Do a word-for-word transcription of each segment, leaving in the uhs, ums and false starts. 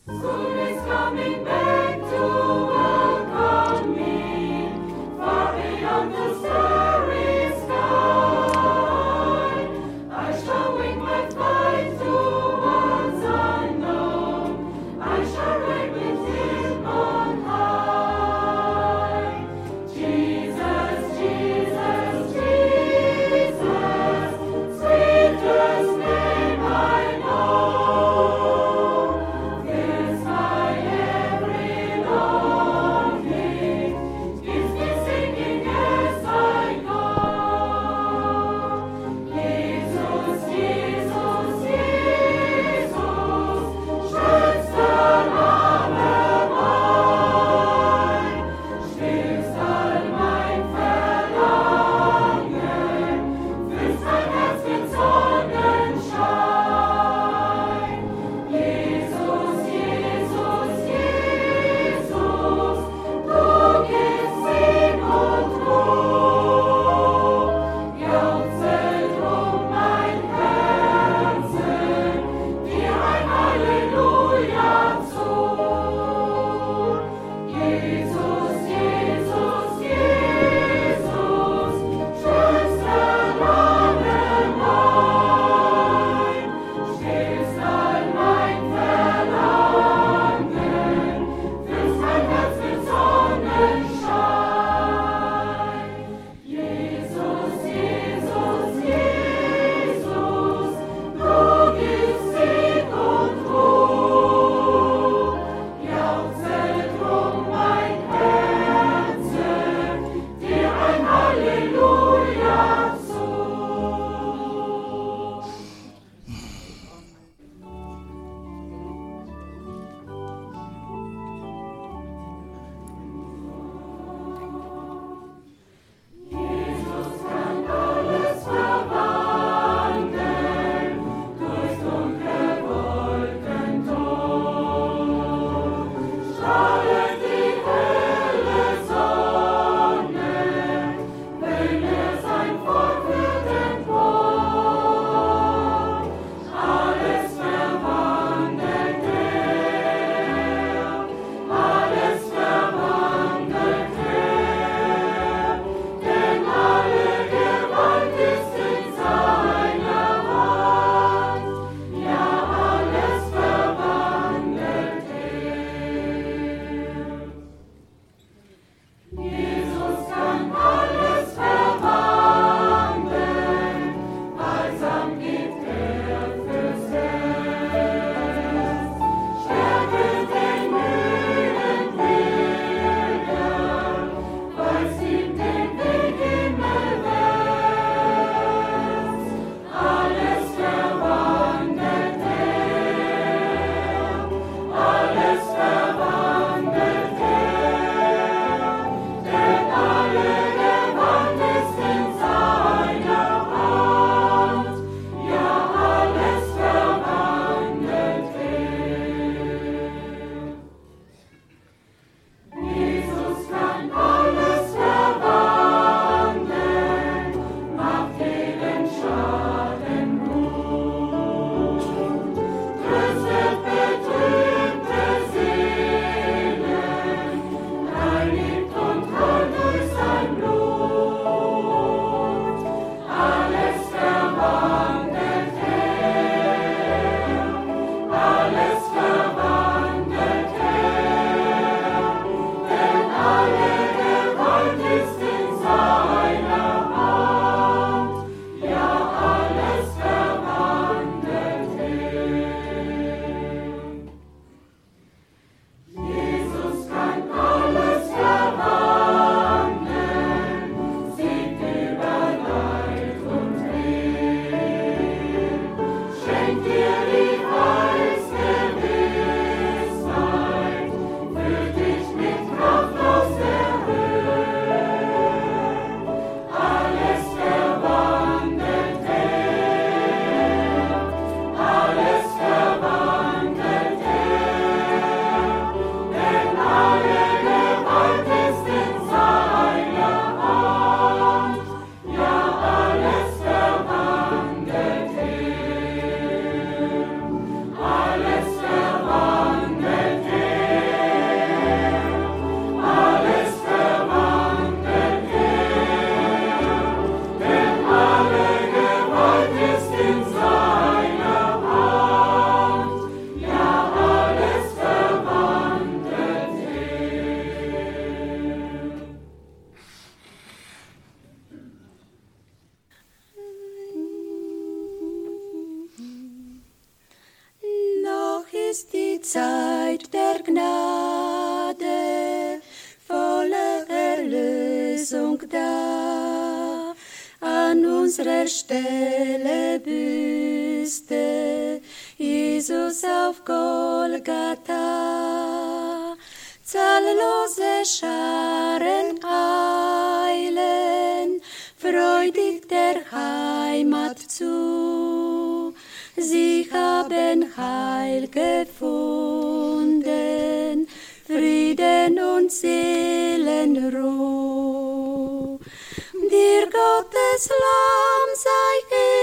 Soon is coming back to welcome me, far beyond the starry sky. I shall wing my flight towards unknown. I shall ride with him on high. Jesus, Jesus, Jesus, sweetest name I know. Yes, my every die Zeit der Gnade, volle Erlösung da. An unserer Stelle büßte Jesus auf Golgatha. Zahllose Scharen eilen freudig der Heimat zu. Sie haben Heil gefunden, Frieden und Seelenruh. Dir Gottes Lamm sei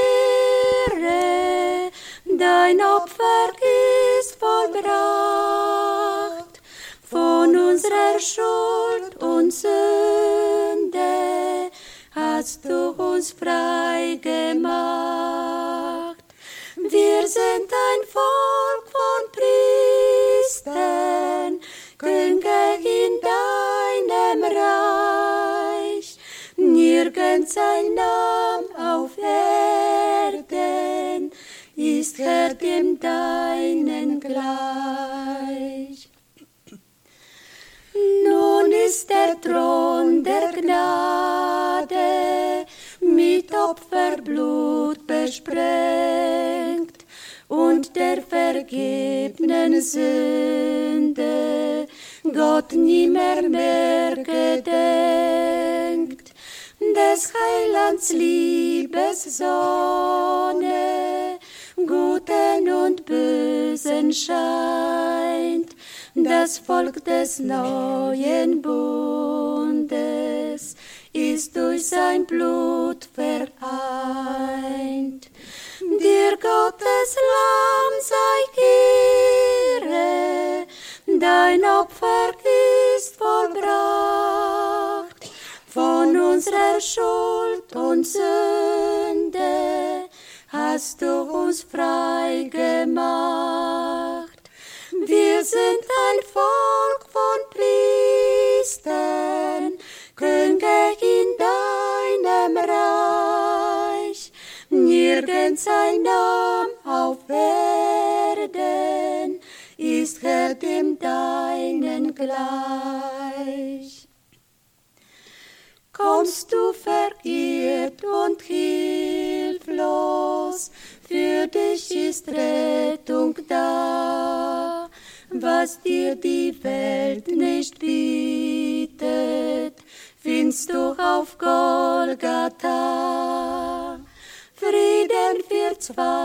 Ehre, dein Opfer ist vollbracht. Von unserer Schuld und Sünde hast du uns frei gemacht. Wir sind ein Volk von Priestern, Könige in deinem Reich. Nirgends ein Name auf Erden ist Herr dem Deinen gleich. Nun ist der Thron der Gnade mit Opferblut besprengt und der vergebenen Sünde Gott nimmer mehr gedenkt. Des Heilands Liebessonne Guten und Bösen scheint, das Volk des neuen Bundes ist durch sein Blut vereint. Dir Gottes Lamm sei Ehre, dein Opfer ist vollbracht. Von unserer Schuld und Sünde hast du uns frei gemacht. Wir sind ein Volk von Priestern, Könige in deinem Reich. Nirgends ein Name auf Erden ist Herr dem Deinen gleich. Kommst du verirrt und hilflos, für dich ist Rettung da. Was dir die Welt nicht bietet, findest du auf Golgatha. Frieden für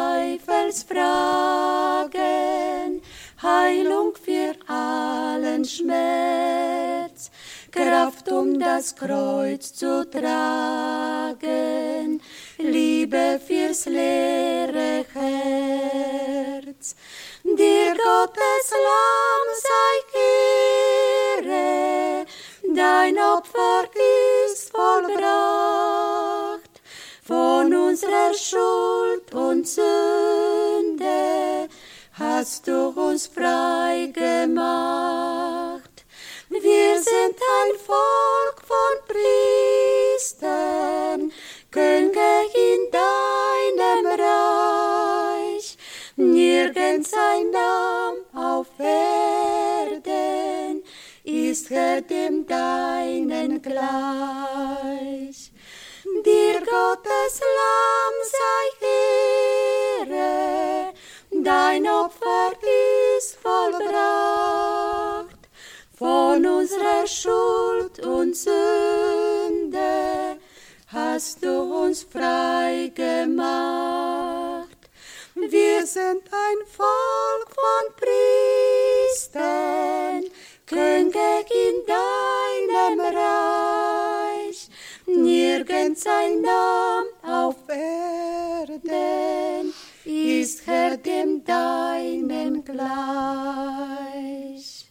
Zweifelsfragen, Heilung für allen Schmerz, Kraft um das Kreuz zu tragen, Liebe fürs leere Herz. Dir Gottes Lamm sei Ehre, dein Opfer ist vollbracht. Von unserer Schuld und Sünde hast du uns frei gemacht. Wir sind ein Volk von Priestern, Könige in deinem Reich. Nirgends ein Name auf Erden ist Herr dem Deinen gleich. Dir Gottes Lamm sei Ehre, dein Opfer ist vollbracht. Von unserer Schuld und Sünde hast du uns frei gemacht. Wir sind ein Volk von Priestern, Könige in deinem Reich. Nirgends ein Name auf Erden ist Herr dem Deinen gleich.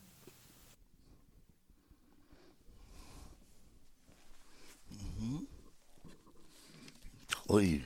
Ui.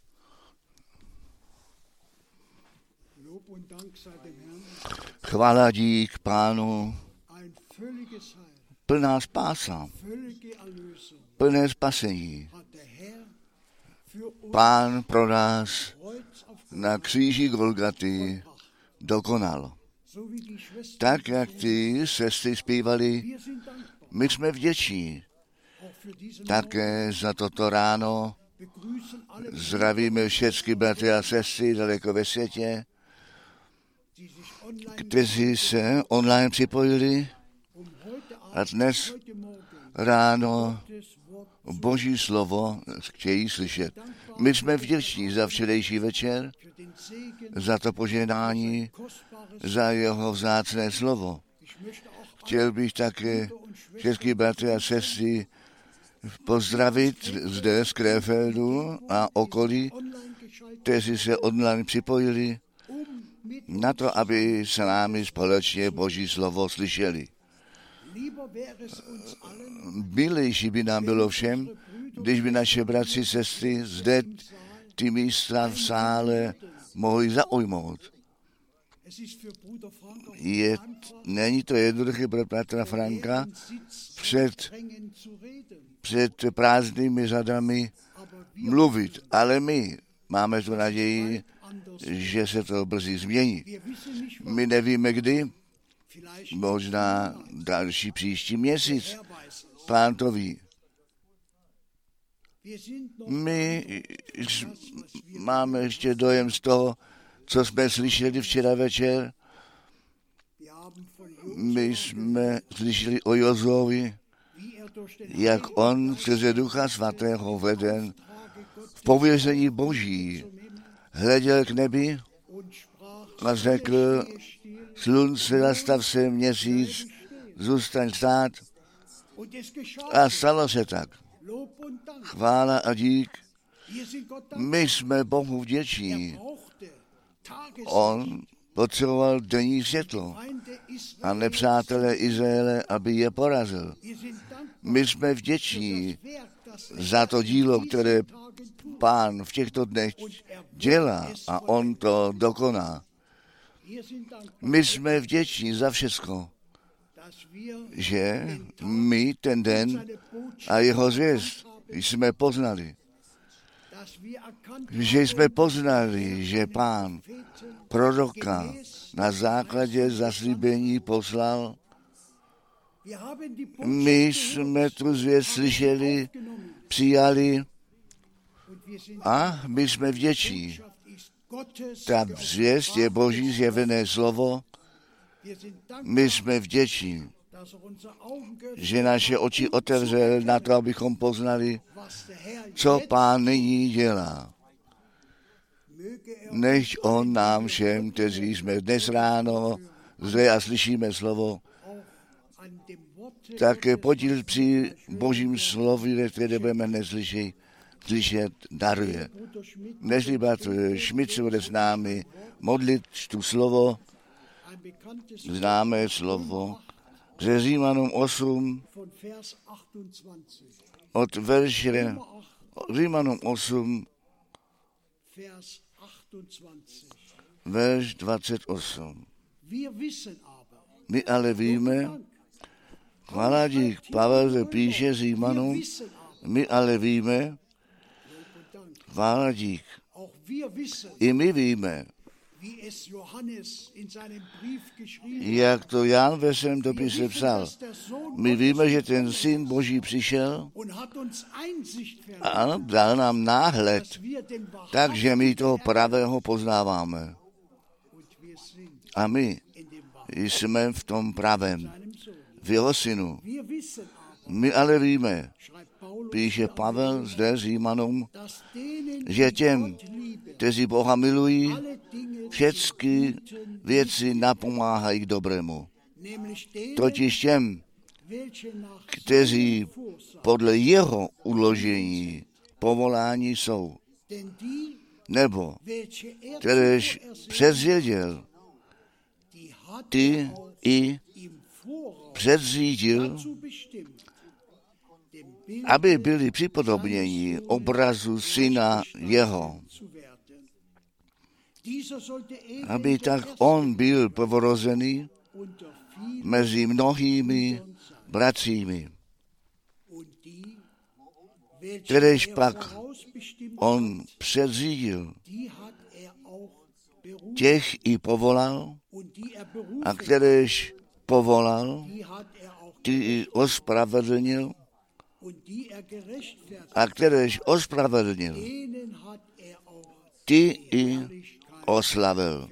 Lob und Dank sei dem Herrn. Chvála dík Pánu, Ein völliges Heil, plná spása, völlige Erlösung plné spasení. hat der Herr für uns Pán pro nás Kreuz auf na kříži Golgaty dokonal. So wie die Schwestern, Tak, jak ty sestry zpívali, wir sind dankbar, my jsme vděční auch für diesen také za toto ráno. begrüßen alle, Zdravíme všechny bratry a sestry daleko ve světě, die sich online kteří se online připojili um heute a Abend, dnes heute Morgen ráno das Wort Boží slovo chtějí slyšet. My jsme vděční za včerejší večer, für den Segen, za to požehnání, kostbares. za jeho vzácné slovo. Ich möchte auch Chtěl bych také všechny bratry a sestry pozdravit zde z Krefeldu a okolí, online geschaltet, kteří se online připojili um mit na to, aby s námi společně Boží slovo slyšeli. lieber wäre es uns allen, Milejší by nám bylo všem, když by naše bratři, sestry zde ty místa v sále mohli zaujmout. es ist für Bruder Frank auch Je, einfach, není to jednoduché pro bratra Franka den Sitz před, drängen zu reden, před prázdnými řadami aber wir mluvit, ale my máme tu naději, anders. že se to brzy změní. Wir wissen nicht, wann, My nevíme kdy, vielleicht možná další příští měsíc. Herr weiß es. Pán to ví. Wir sind noch My das, was wir máme ještě dojem z toho, co jsme slyšeli včera večer. Wir haben von Josua, My jsme slyšeli o Jozovi, wie er durch den jak Heiligen on Geist skrze Ducha Svatého veden Tage Gottes v pověření Boží hleděl k nebi und sprach, a řekl, stehe still, slunce zastav se, měsíc zůstaň stát. und es geschah. A stalo se tak. Lob und Dank. Chvála a dík. Wir sind Gott dankbar. My jsme Bohu Er vděční. brauchte Tageslicht. On potřeboval denní světlo Feinde a Israel. nepřátelé Izraele, aby je porazil. Wir sind dankbar My jsme für vděční das Werk, das er za to in dílo, diesen které Tagen tut. Pán v těchto dnech dělá a on to dokoná. Wir sind dankbar, My jsme vděční za všecko, dass wir že my ten den seine Botschaft, a jeho zvěst jsme poznali. dass wir erkannt Že haben, jsme poznali, že Pán Propheten proroka na základě zaslíbení poslal. Wir haben die My Botschaft jsme tu zvěst slyšeli, aufgenommen přijali und wir sind a my jsme vděční. Botschaft ist Gottes. Ta zvěst je Boží zjevené slovo. Wir sind My dankbar, jsme vděční, dass er unsere Augen že naše oči otevřel na to, abychom poznali, was der Herr co jetzt Pán nyní dělá. möge er Než on nám všem, kteří jsme dnes ráno zde a slyšíme slovo, auch an dem Worte také podíl při Božím slově, které budeme neslyšet, slyšet, daruje. Bruder Schmidt Nežli bratr Schmidt se bude s námi modlit tu slovo, ein bekanntes známé slovo, ze Římanům osm, von Vers achtundzwanzig. od verše Římanům osm, Vers achtundzwanzig. verš dvacet osm. Wir wissen aber, My ale víme, chvála dík, Pavel se píše Římanům, wir wissen aber, my ale víme, Lob und Dank, chvála dík, auch wir wissen, i my víme, wie es Johannes in seinem Brief geschrieben hat. jak to Jan ve svém Wir dopise wissen, psal. dass der Sohn My víme, Gottes že ten Syn Boží přišel und hat uns Einsicht verliehen, a dal nám náhled, dass wir den takže my toho wahrhaftigen pravého poznáváme. und wir sind A my in dem wahrhaftigen jsme v tom pravém, Sohn. v jeho synu. Wir wissen aber, My ale víme, schreibt Paulus, píše Pavel zde Římanům, dass denen, že die těm, Gott lieben, kteří Boha milují, alle Dinge všechny zum Guten, věci napomáhají k dobrému. nämlich denen, Totiž těm, welche nach kteří seiner Vorsatz, podle jeho uložení povolání jsou, denn die, nebo welche er kteréž zuvor ersehen, předvěděl, die hat ty er auch i im Voraus předřídil, dazu bestimmt, dem Bild aby byli připodobněni obrazu syna jeho, zu werden. Dieser sollte eben aby der tak Erste on byl prvorozený unter vielen mezi mnohými bratřími, und die, welche kteréž er pak vorausbestimmt on hat, předřídil, die hat er auch těch i povolal, a kteréž povolal, ty i ospravedlnil, a kteréž ospravedlnil, ty i oslavil.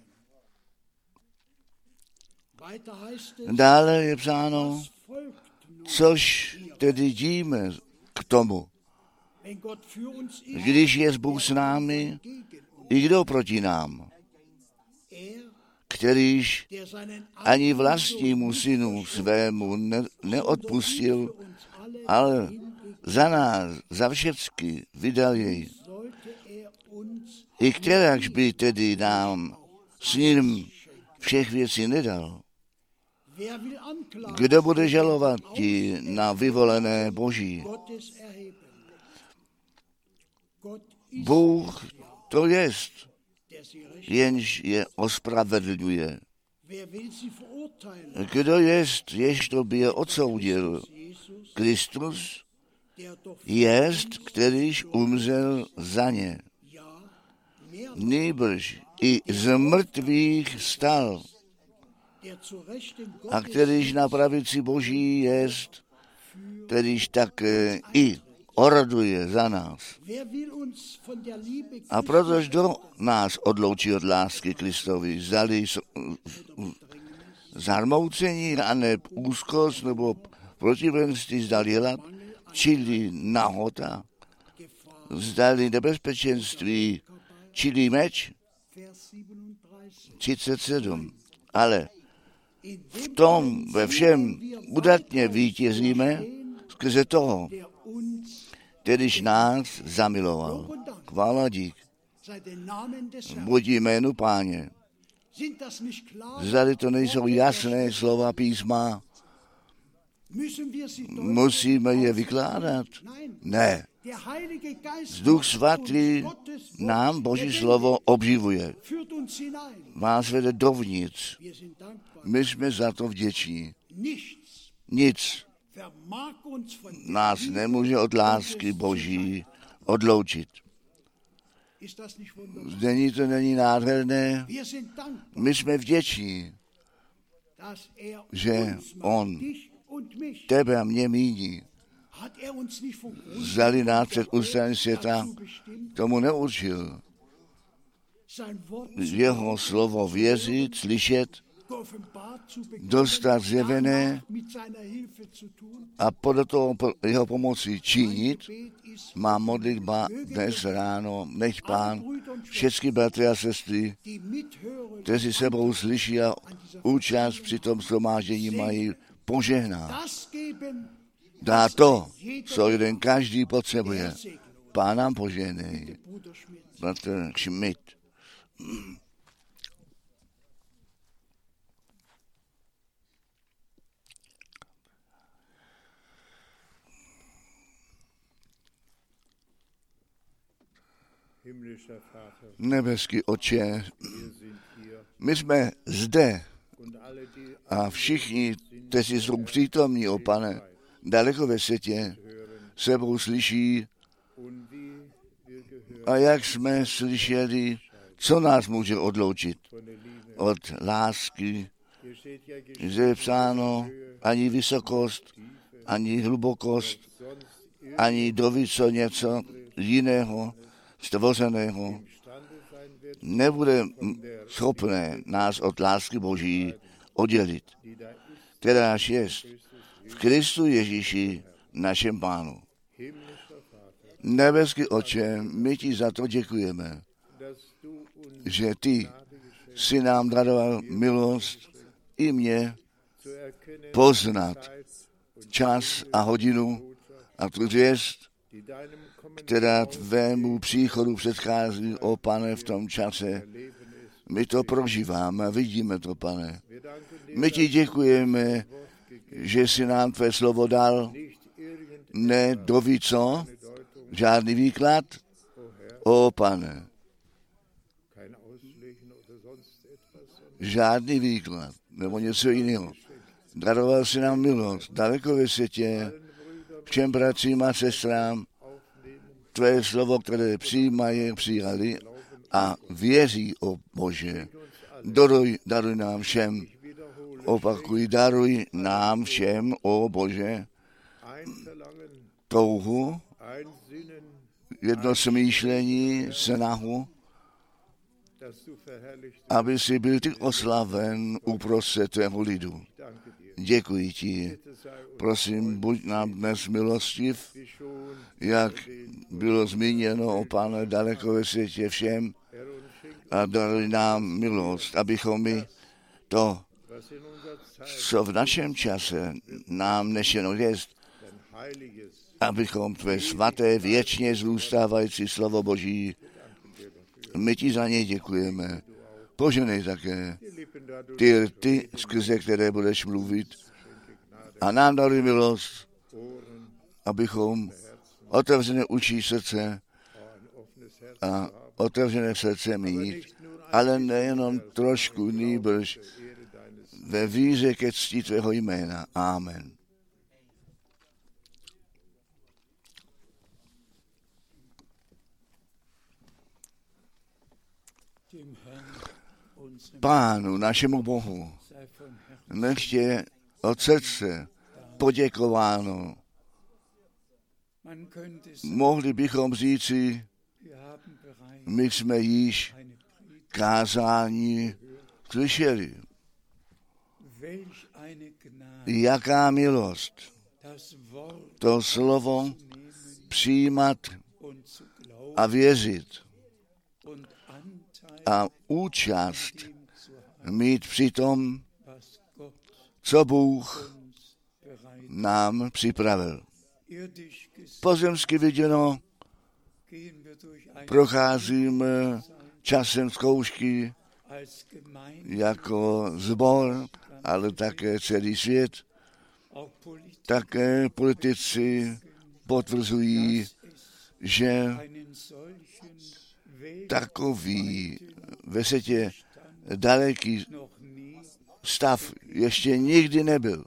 Dále je psáno, což tedy díme k tomu, když je Bůh s námi, i kdo proti nám, kterýž ani vlastnímu synu svému ne, neodpustil, ale za nás, za všecky vydal jej. I kteráž by tedy nám s ním všech věcí nedal. Kdo bude žalovat ti na vyvolené Boží? Bůh to jest, jenž je ospravedlňuje. Kdo jest, jež to by je odsoudil? Kristus jest, kterýž umřel za ně. Nýbrž i z mrtvých stal, a kterýž na pravici Boží jest, kterýž také i oraduje za nás. A protože do nás odloučí od lásky Kristovi, zdali zarmoucení, a ne úzkost nebo protivenství, zdali hlad, čili nahota, zdali nebezpečenství, čili meč, třicet sedm. Ale v tom ve všem udatně vítězíme skrze toho, kterýž nás zamiloval. Chvála dík. Buď jménu Páně. Zdali to nejsou jasné slova písma, musíme je vykládat? Ne. Duch Svatý nám Boží slovo obživuje. Vás vede dovnitř. My jsme za to vděční. Nic nás nemůže od lásky Boží odloučit. Není to není nádherné? My jsme vděční, že on tebe a mě míní. Zdali nás před ústavem světa tomu neurčil. Jeho slovo věřit, slyšet, dostat zjevené a podle toho jeho pomoci činit, má modlitba dnes ráno, nech Pán všechny bratry a sestry, kteří sebou slyší a účast při tom shromáždění mají, požehná. Dá to, co jeden každý potřebuje. Pán nám požehnej. Bratr Schmidt. Nebeský Otče, my jsme zde a všichni, kteří jsou přítomní, o Pane, daleko ve světě, sebou slyší, a jak jsme slyšeli, co nás může odloučit od lásky, že je psáno ani vysokost, ani hlubokost, ani dovíco něco jiného stvořeného nebude schopné nás od lásky Boží oddělit, kteráž jest v Kristu Ježíši, našem Pánu. Nebeský Otče, my ti za to děkujeme, že ty si nám daroval milost i mě poznat čas a hodinu a tu zvěst, která tvému příchodu předchází, o Pane, v tom čase. My to prožíváme a vidíme to, Pane. My ti děkujeme, že jsi nám tvé slovo dal, ne dovíco, žádný výklad, o Pane. Žádný výklad, nebo něco jiného. Daroval si nám milost, daleko ve světě, všem bratřím a sestrám, tvé slovo, které přijímají, přijali a věří, o Bože. Daruj, daruj nám všem, opakuj, daruj nám všem, o Bože, touhu, jedno smýšlení, snahu, aby si byl ty oslaven uprostřed tvého lidu. Děkuji ti. Prosím, buď nám dnes milostiv, jak bylo zmíněno o Páne daleko ve světě všem, a daruj nám milost, abychom my to, co v našem čase nám nešeno jest, abychom tvé svaté, věčně zůstávající slovo Boží, my ti za něj děkujeme. Poženej také ty rty, skrze které budeš mluvit, a nám daruj milost, abychom otevřené uší srdce a otevřené srdce mít, ale nejenom trošku, nýbrž ve víře ke cti tvého jména. Amen. Pánu, našemu Bohu, nechtě od srdce poděkováno. Mohli bychom říci, my jsme již kázání slyšeli. Jaká milost to slovo přijímat a věřit a účast mít při tom, co Bůh nám připravil. Pozemsky viděno procházíme časem zkoušky jako sbor, ale také celý svět. Také politici potvrzují, že takový ve světě daleký stav ještě nikdy nebyl.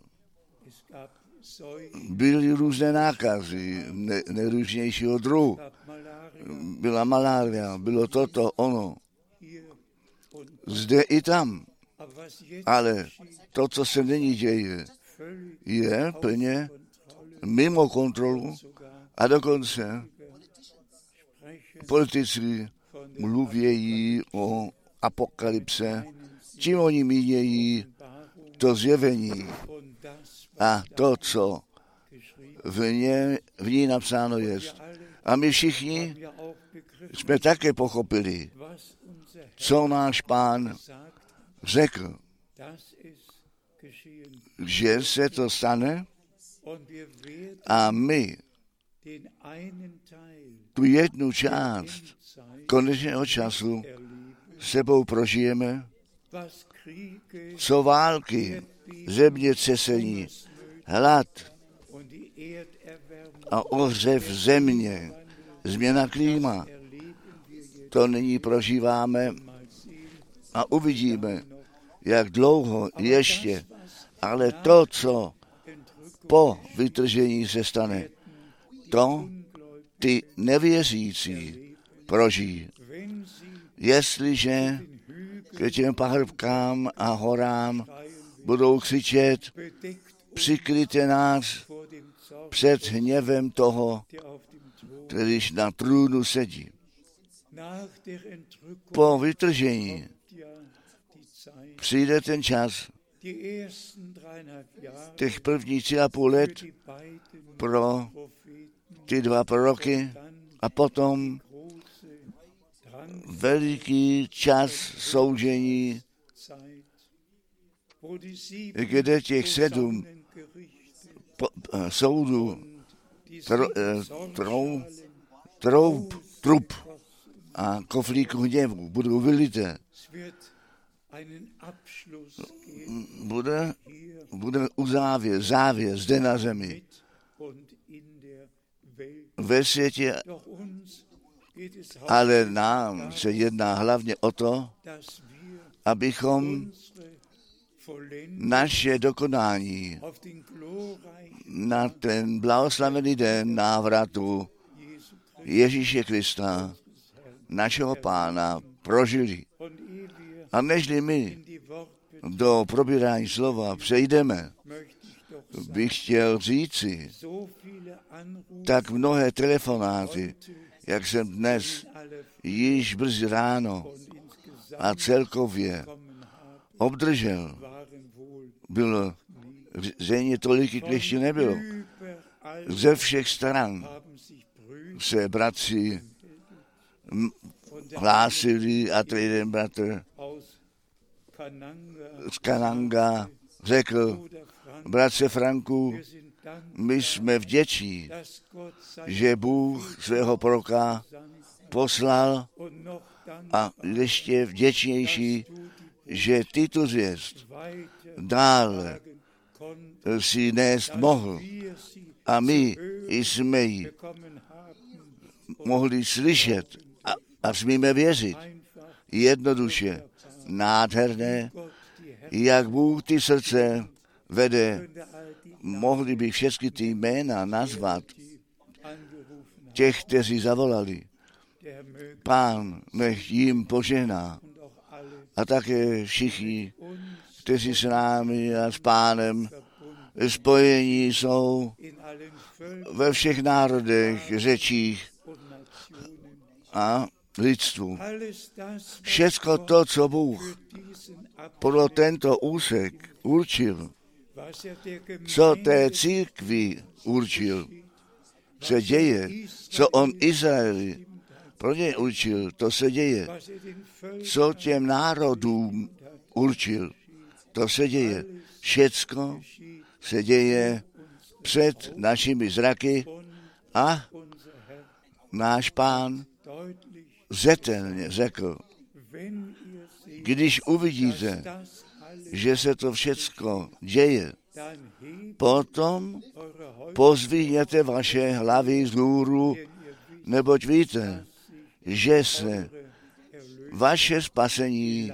Byly různé nákazy ne, nejrůznějšího druhu. Byla malária, bylo toto, ono. Zde i tam. Ale to, co se nyní děje, je plně mimo kontrolu a dokonce politici mluvějí o apokalypse, čím oni mínějí to zjevení a to, co v, ně, v ní napsáno je. A my všichni jsme také pochopili, co náš Pán řekl, že se to stane a my tu jednu část konečného času sebou prožijeme, co války, zemětřesení, hlad a ohřev země, změna klíma. To nyní prožíváme a uvidíme, jak dlouho ještě, ale to, co po vytržení se stane, to ty nevěřící prožijí. Jestliže k těm pahrbkám a horám budou křičet, přikryjte nás před hněvem toho, kterýž na trůnu sedí. Po vytržení přijde ten čas, těch prvních tři a půl let pro ty dva proroky a potom veliký čas soužení, kde těch sedm po, soudů tro, trou, troub, trup a koflíků hněvu budou vylité. Bude, bude uzávěr, závěr zde na zemi. Ve světě, ale nám se jedná hlavně o to, abychom naše dokonání na ten blahoslavený den návratu Ježíše Krista, našeho Pána, prožili. A nežli my do probírání slova přejdeme, bych chtěl říci, tak mnohé telefonáty, jak jsem dnes již brzy ráno a celkově obdržel, bylo zřejmě tolik, ještě nebylo. Ze všech stran se bratři hlásili a to jeden bratr z Kananga řekl, bratře Franku, my jsme vděční, že Bůh svého proroka poslal a ještě vděčnější, že ty tu zvěst dále si nést mohl. A my jsme ji mohli slyšet a, a smíme věřit. Jednoduše, nádherné, jak Bůh ty srdce vede. Mohli by všechny ty jména nazvat těch, kteří zavolali. Pán nech jim požehná. A také všichni, kteří s námi a s Pánem spojení jsou ve všech národech, řečích a lidstvu. Všecko to, co Bůh podle tento úsek určil, co té církvi určil, se děje, co on Izraeli pro něj určil, to se děje. Co těm národům určil, to se děje. Všecko se děje před našimi zraky a náš Pán zetelně řekl, když uvidíte, že se to všecko děje, potom pozvihněte vaše hlavy vzhůru, neboť víte, že se vaše spasení,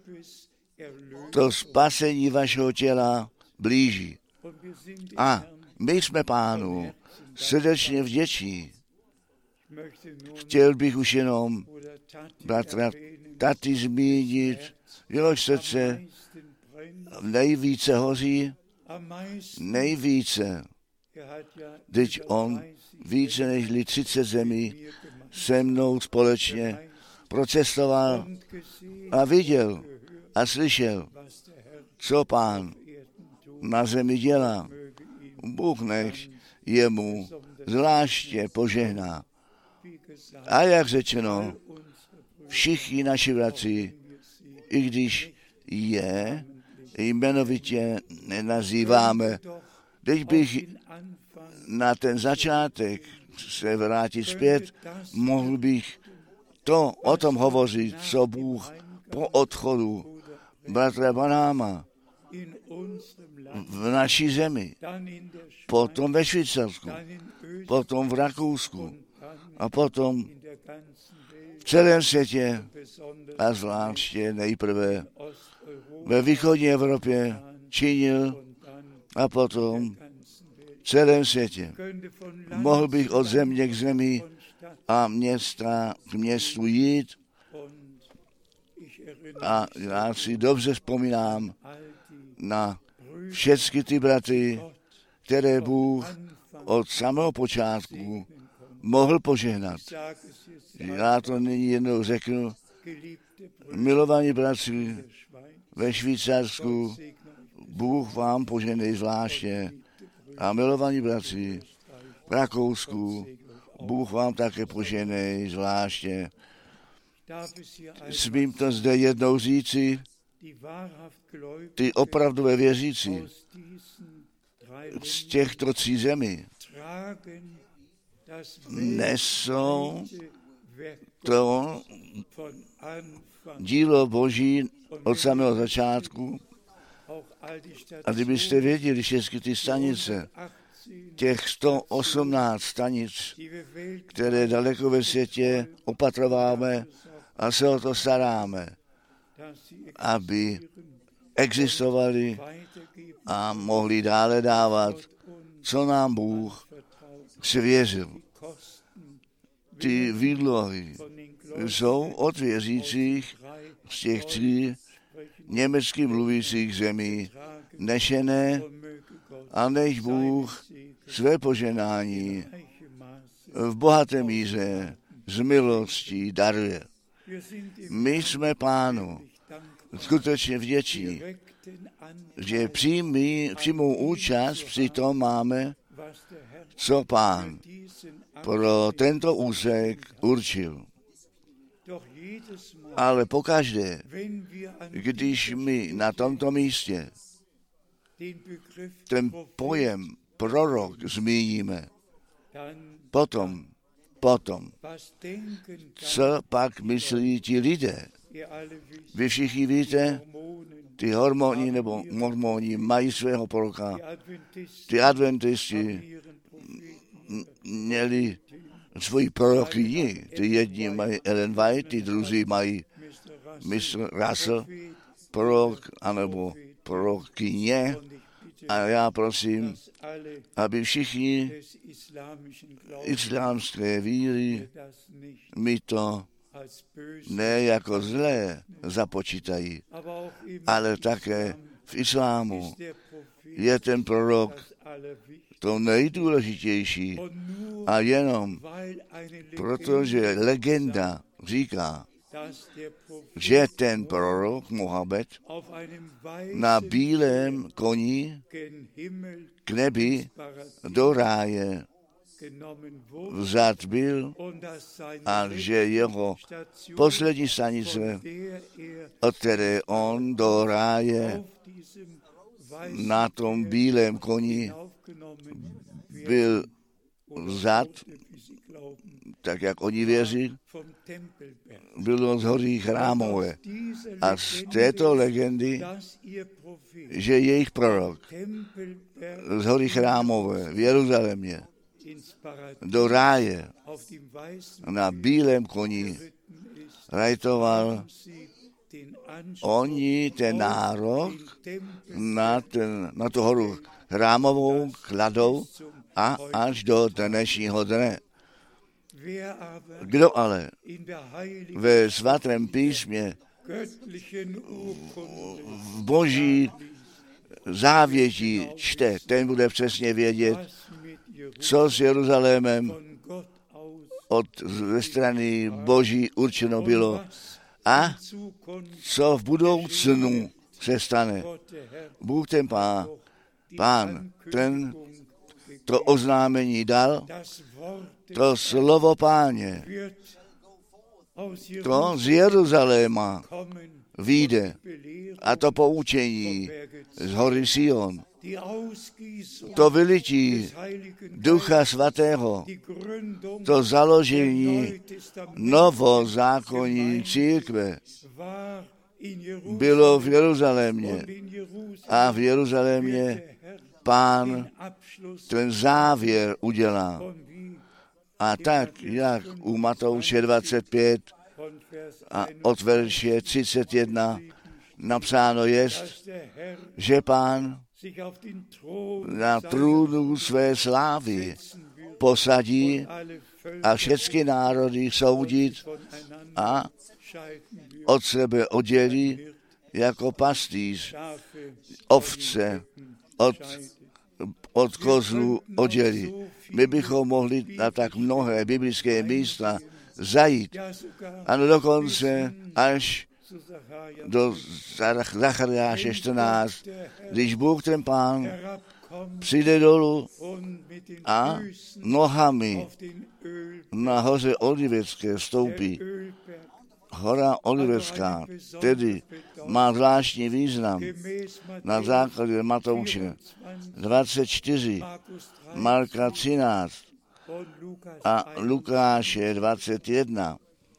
to spasení vašeho těla blíží. A my jsme Pánu srdečně vděční. Chtěl bych už jenom bratra Taty zmínit, jehož srdce nejvíce hoří, nejvíce. Teď on více než třicet zemí se mnou společně procestoval a viděl a slyšel, co Pán na zemi dělá. Bůh nech jemu zvláště požehná. A jak řečeno, všichni naši bratři, i když je jmenovitě nenazýváme, teď bych na ten začátek se vrátit zpět, mohl bych to o tom hovořit, co Bůh po odchodu bratra Banáma v naší zemi, potom ve Švýcarsku, potom v Rakousku a potom v celém světě a zvláště nejprve ve východní Evropě činil a potom v celém světě. Mohl bych od země k zemi a města k městu jít a já si dobře vzpomínám na všechny ty bratry, které Bůh od samého počátku mohl požehnat. Já to nyní jednou řeknu, milovaní bratři ve Švýcarsku, Bůh vám požehnej zvláště. A milovaní bratři v Rakousku, Bůh vám také požehnej zvláště. Smím to zde jednou říci, ty opravdové věřící z těchto tří zemí nesou to dílo Boží od samého začátku. A kdybyste věděli všechny ty stanice, těch sto osmnáct stanic, které daleko ve světě opatrováme a se o to staráme, aby existovali a mohli dále dávat, co nám Bůh svěřil. Ty výlohy jsou od věřících z těch tří německy mluvících zemí nešené a nech Bůh své poženání v bohaté míře z milostí daruje. My jsme Pánu skutečně vděční, že přímý, přímou účast při tom máme, co Pán pro tento úsek určil. Ale pokaždé, když my na tomto místě ten pojem prorok zmíníme, potom, potom, co pak myslí ti lidé? Vy všichni víte, ty hormoni nebo mormoni mají svého proroka. Ty adventisti měli svoji prorokyni. Ty jedni mají Ellen White, ty druzí mají mistr Russell, prorok anebo prorokyně. A já prosím, aby všichni islámské víry mi to ne jako zlé započítají, ale také v islámu je ten prorok to nejdůležitější a jenom protože legenda říká, že ten prorok Mohamed na bílém koni k nebi do ráje vzat byl a že jeho poslední stanice, od které on do ráje na tom bílém koni byl vzat, tak jak oni věří, bylo z hoří Chrámové. A z této legendy, že jejich prorok z hoří Chrámové v Jeruzalémě do ráje na bílém koni rajtoval, oni ten nárok na, ten, na tu horu Chrámovou kladou a až do dnešního dne. Kdo ale ve svatém písmě v boží závětí čte, ten bude přesně vědět, co s Jeruzalémem od ze strany boží určeno bylo a co v budoucnu se stane. Bůh ten pán, pán ten to oznámení dal, to slovo Páně, to z Jeruzaléma vyjde a to poučení z hory Sion, to vylití Ducha Svatého, to založení novozákonní církve bylo v Jeruzalémě a v Jeruzalémě Pán ten závěr udělá. A tak, jak u Matouše dvacet pět a od verše třicet jedna napsáno jest, že Pán na trůnu své slávy posadí a všechny národy soudit a od sebe oddělí jako pastýř ovce od, od kozlu oddělí. My bychom mohli na tak mnohé biblické místa zajít. Ano, dokonce až do Zachariáše čtrnáct, když Bůh ten Pán přijde dolů a nohami na hoře Olivecké vstoupí. Hora Olivecká tedy má zvláštní význam na základě Matouše dvacet čtyři, Marka třináct a Lukáše dvacet jedna.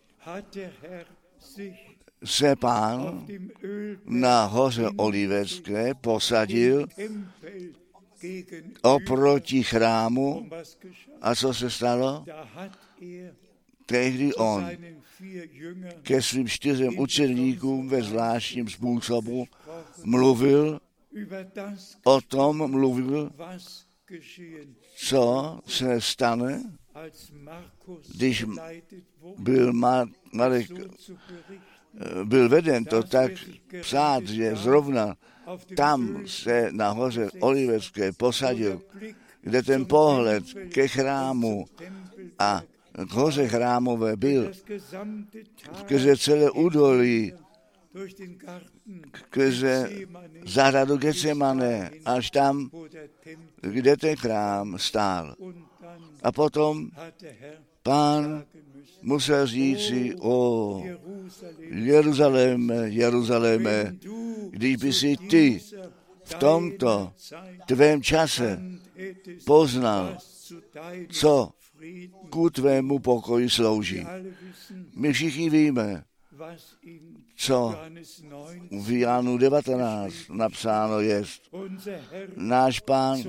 Se Pán na hoře Olivecké posadil oproti chrámu a co se stalo? Tehdy on ke svým čtyřem učedníkům ve zvláštním způsobu mluvil, o tom mluvil, co se stane když byl Marek byl veden to tak psát, že zrovna tam se na hoře Olivecké posadil, kde ten pohled ke chrámu a k hoře chrámové byl, skrze celé údolí, skrze zahradu Getsemane, až tam, kde ten chrám stál. A potom Pán musel říci, o Jeruzaléme, Jeruzaléme, když by si ty v tomto tvém čase poznal, co ku tvému pokoji slouží. My všichni víme, co v Jánu devatenáct napsáno jest. Náš Pán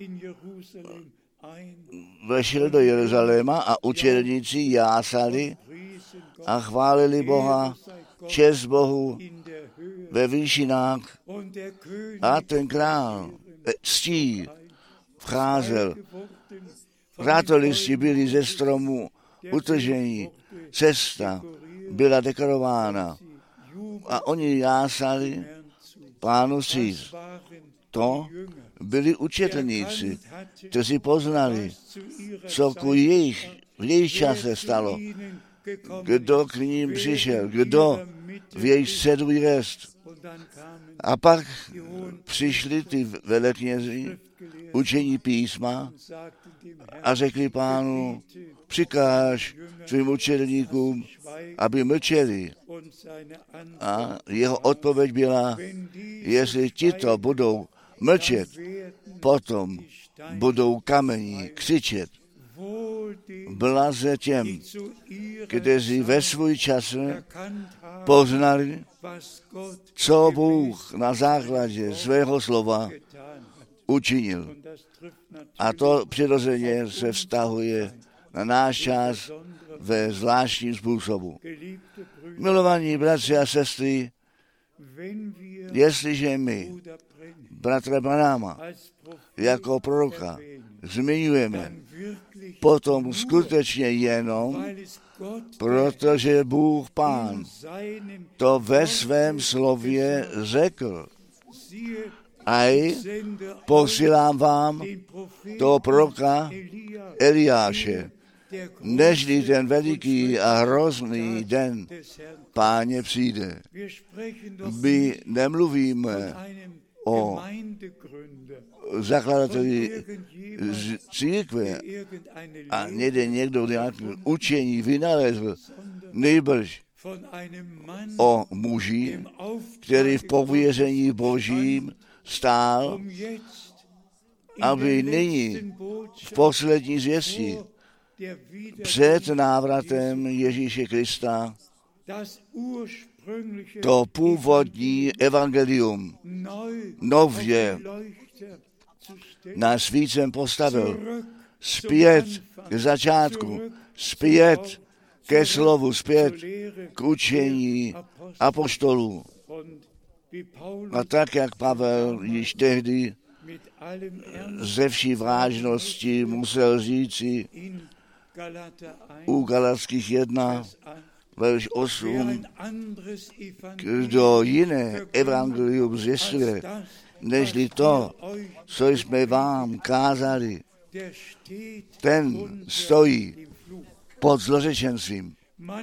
vešel do Jeruzaléma a učedníci jásali a chválili Boha, čest Bohu ve výšinách, a ten král ctí vcházel. Vrátolisti byli ze stromu utržení, cesta byla dekorována a oni jásali Pánu vstříc. To byli učetníci, kteří poznali, co ku jejich, v jejich čase stalo, kdo k ním přišel, kdo v jejich středu jest. A pak přišli ty veleknězi, učení písma a řekli Pánu, přikáž svým učedníkům, aby mlčeli. A jeho odpověď byla, jestli tito budou mlčet, potom budou kamení křičet. Blaze těm, kteří ve svůj čas poznali, co Bůh na základě svého slova učinil. A to přirozeně se vztahuje na náš čas ve zvláštním způsobu. Milovaní bratři a sestry, jestliže my bratra Branhama jako proroka zmiňujeme, potom skutečně jenom, protože Bůh Pán to ve svém slově řekl. A posílám vám toho proroka Eliáše, nežli ten veliký a hrozný den Páně přijde. My nemluvíme o zakladateli církve a někde někdo nějaké učení vynalezl, nejbrž o muži, který v pověření Božím stál, aby nyní v poslední zvěsti před návratem Ježíše Krista to původní evangelium nově na svícem postavil. Zpět k začátku, zpět ke slovu, zpět k učení apoštolů. A tak, jak Pavel již tehdy ze vší vážnosti musel říci u Galatských jedna, verš osm, kdo jiné evangelium zvěstuje, nežli to, co jsme vám kázali, ten stojí pod zlořečenstvím.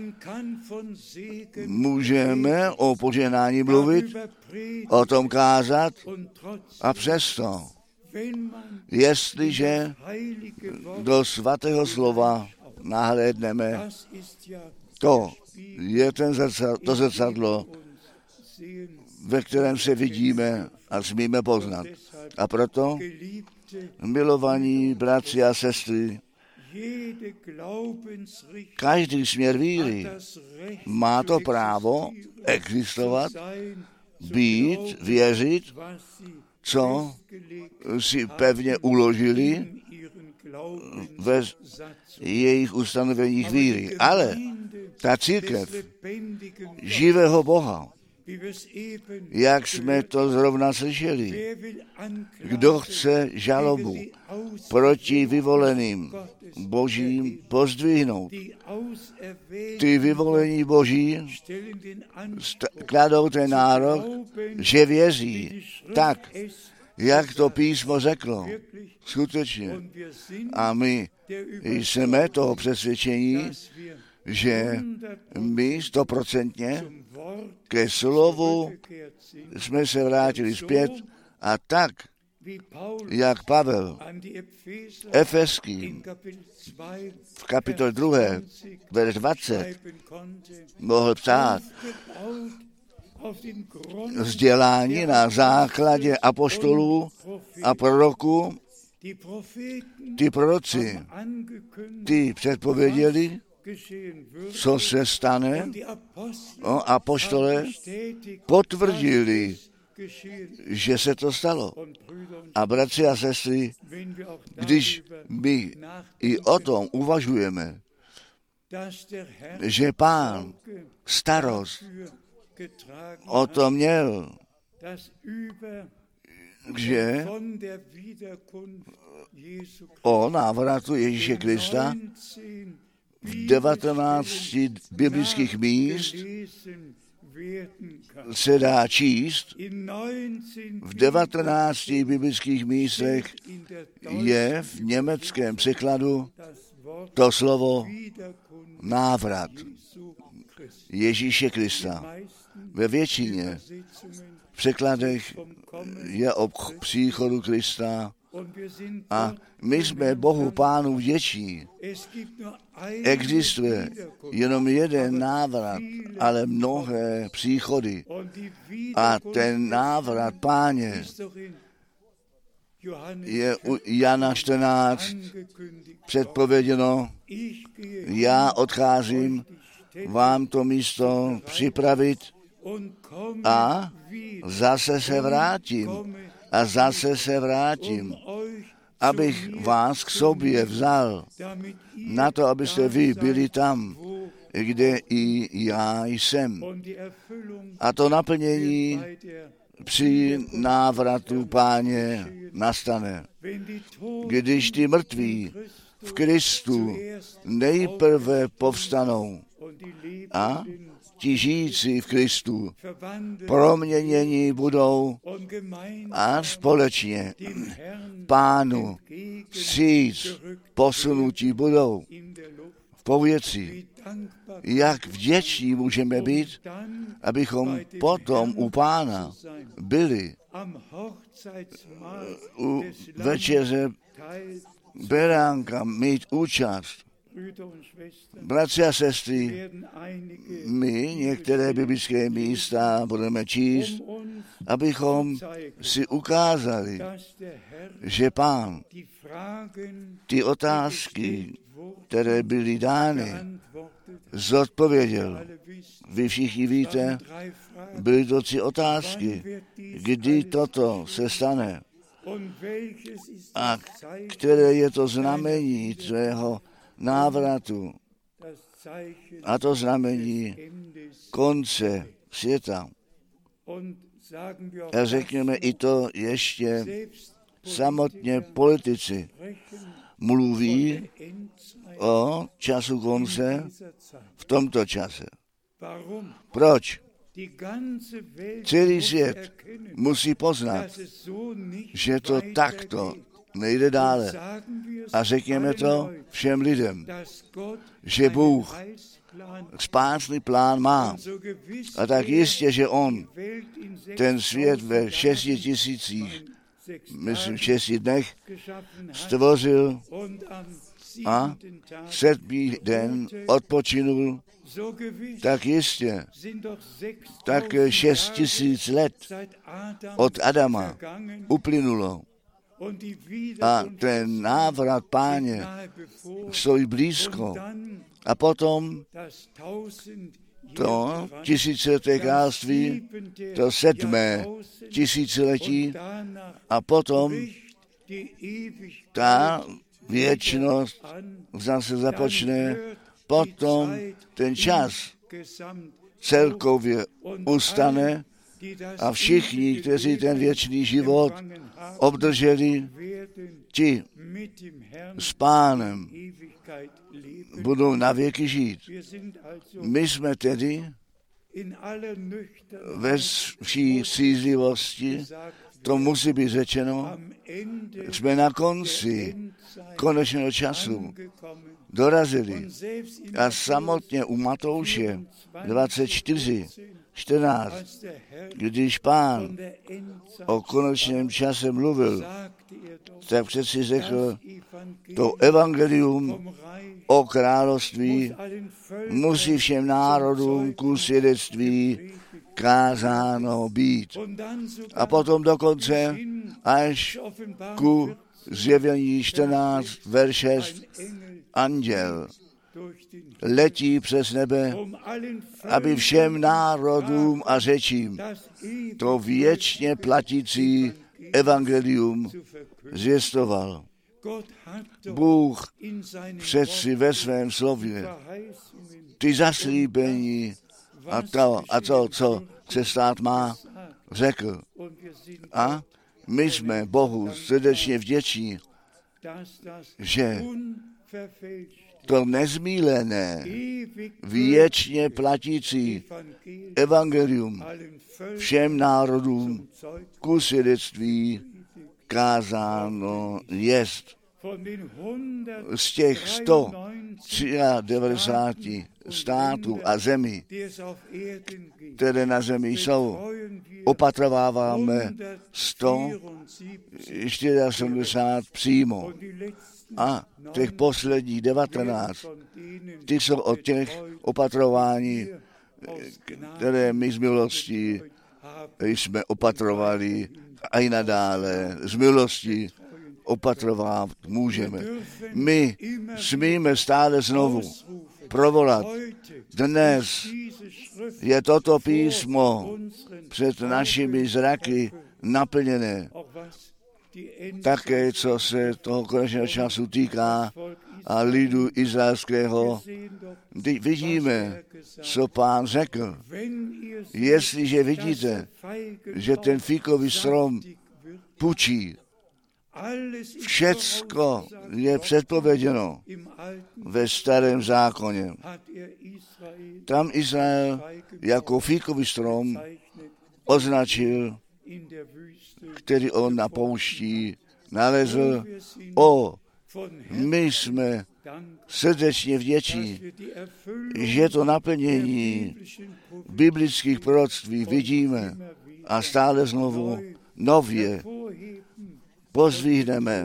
Můžeme o požehnání mluvit, o tom kázat a přesto, jestliže do svatého slova nahlédneme, to je ten zrcadlo, to zrcadlo, ve kterém se vidíme a smíme poznat. A proto, milovaní bratři a sestry, každý směr víry má to právo existovat, být, věřit, co si pevně uložili ve jejich ustanoveních víry. Ale ta církev živého Boha jak jsme to zrovna slyšeli. Kdo chce žalobu proti vyvoleným Božím pozdvihnout? Ty vyvolení Boží kladou ten nárok, že věří tak, jak to písmo řeklo. Skutečně. A my jsme toho přesvědčení, že my stoprocentně ke slovu jsme se vrátili zpět a tak, jak Pavel Efeským v kapitole druhé, verš dvacet, mohl psát vzdělání na základě apoštolů a proroků. Ty proroci, ty předpověděli, co se stane, no, apoštole potvrdili, že se to stalo. A bratři a sestry, když my i o tom uvažujeme, že Pán starost o to měl, že o návratu Ježíše Krista v devatenácti biblických míst se dá číst. V devatenácti biblických místech je v německém překladu to slovo návrat Ježíše Krista. Ve většině překladech je o příchodu Krista a my jsme Bohu Pánu vděční. Existuje jenom jeden návrat, ale mnohé příchody. A ten návrat Páně je u Jana čtrnáct předpověděno, já odcházím vám to místo připravit a zase se vrátím. A zase se vrátím, abych vás k sobě vzal, na to, abyste vy byli tam, kde i já jsem. A to naplnění při návratu Páně nastane. Když ty mrtví v Kristu nejprve povstanou a ti žijící v Kristu proměnění budou a společně Pánu vstříc posunutí budou v povětří. Jak vděční můžeme být, abychom potom u Pána byli u večeře beránka mít účast. Bratři a sestry, my některé biblické místa budeme číst, abychom si ukázali, že Pán ty otázky, které byly dány, zodpověděl. Vy všichni víte, byly to tři otázky, kdy toto se stane a které je to znamení tvého návratu a to znamení konce světa. A řekněme i to ještě samotně politici mluví o času konce v tomto čase. Proč? Celý svět musí poznat, že to takto nejde dále. A řekněme to všem lidem, že Bůh spásný plán má. A tak jistě, že On ten svět ve šesti tisících, myslím šesti dnech, stvořil a sedmý den odpočinul, tak jistě, tak šest tisíc let od Adama uplynulo. A ten návrat Páně stojí blízko. A potom to tisícileté království, to sedmé tisíciletí a potom ta věčnost zase započne, potom ten čas celkově ustane a všichni, kteří ten věčný život obdrželi, ti s Pánem budou na věky žít. My jsme tedy ve vší střízlivosti, to musí být řečeno, jsme na konci konečného času dorazili. A samotně u Matouše dvacet čtyři, čtrnáct, když Pán o konečném čase mluvil, tak přeci řekl, to evangelium o království musí všem národům ku svědectví kázáno být. A potom dokonce až ku zjevení čtrnáct, verš šest, anděl letí přes nebe, aby všem národům a řečím to věčně platící evangelium zvěstoval. Bůh přeci ve svém slově ty zaslíbení a to, a to, co se stát má, řekl. A my jsme Bohu srdečně vděční, že to nezmílené, věčně platící evangelium všem národům ku svědectví kázáno jest. Z těch sto devadesát tři států a zemí, které na zemi jsou, opatrováváme sto sedmdesát čtyři přímo. A těch posledních devatenáct, ty jsou od těch opatrování, které my z milostí jsme opatrovali a i nadále z milosti opatrovat můžeme. My smíme stále znovu provolat. Dnes je toto písmo před našimi zraky naplněné. Také, co se toho konečného času týká a lidu izraelského, teď vidíme, co Pán řekl. Jestliže vidíte, že ten fíkový strom pučí, všecko je předpověděno ve starém zákoně. Tam Izrael jako fíkový strom označil, který on na poušti nalezl. O, my jsme srdečně vděční, že to naplnění biblických proroctví vidíme a stále znovu nově pozvíhneme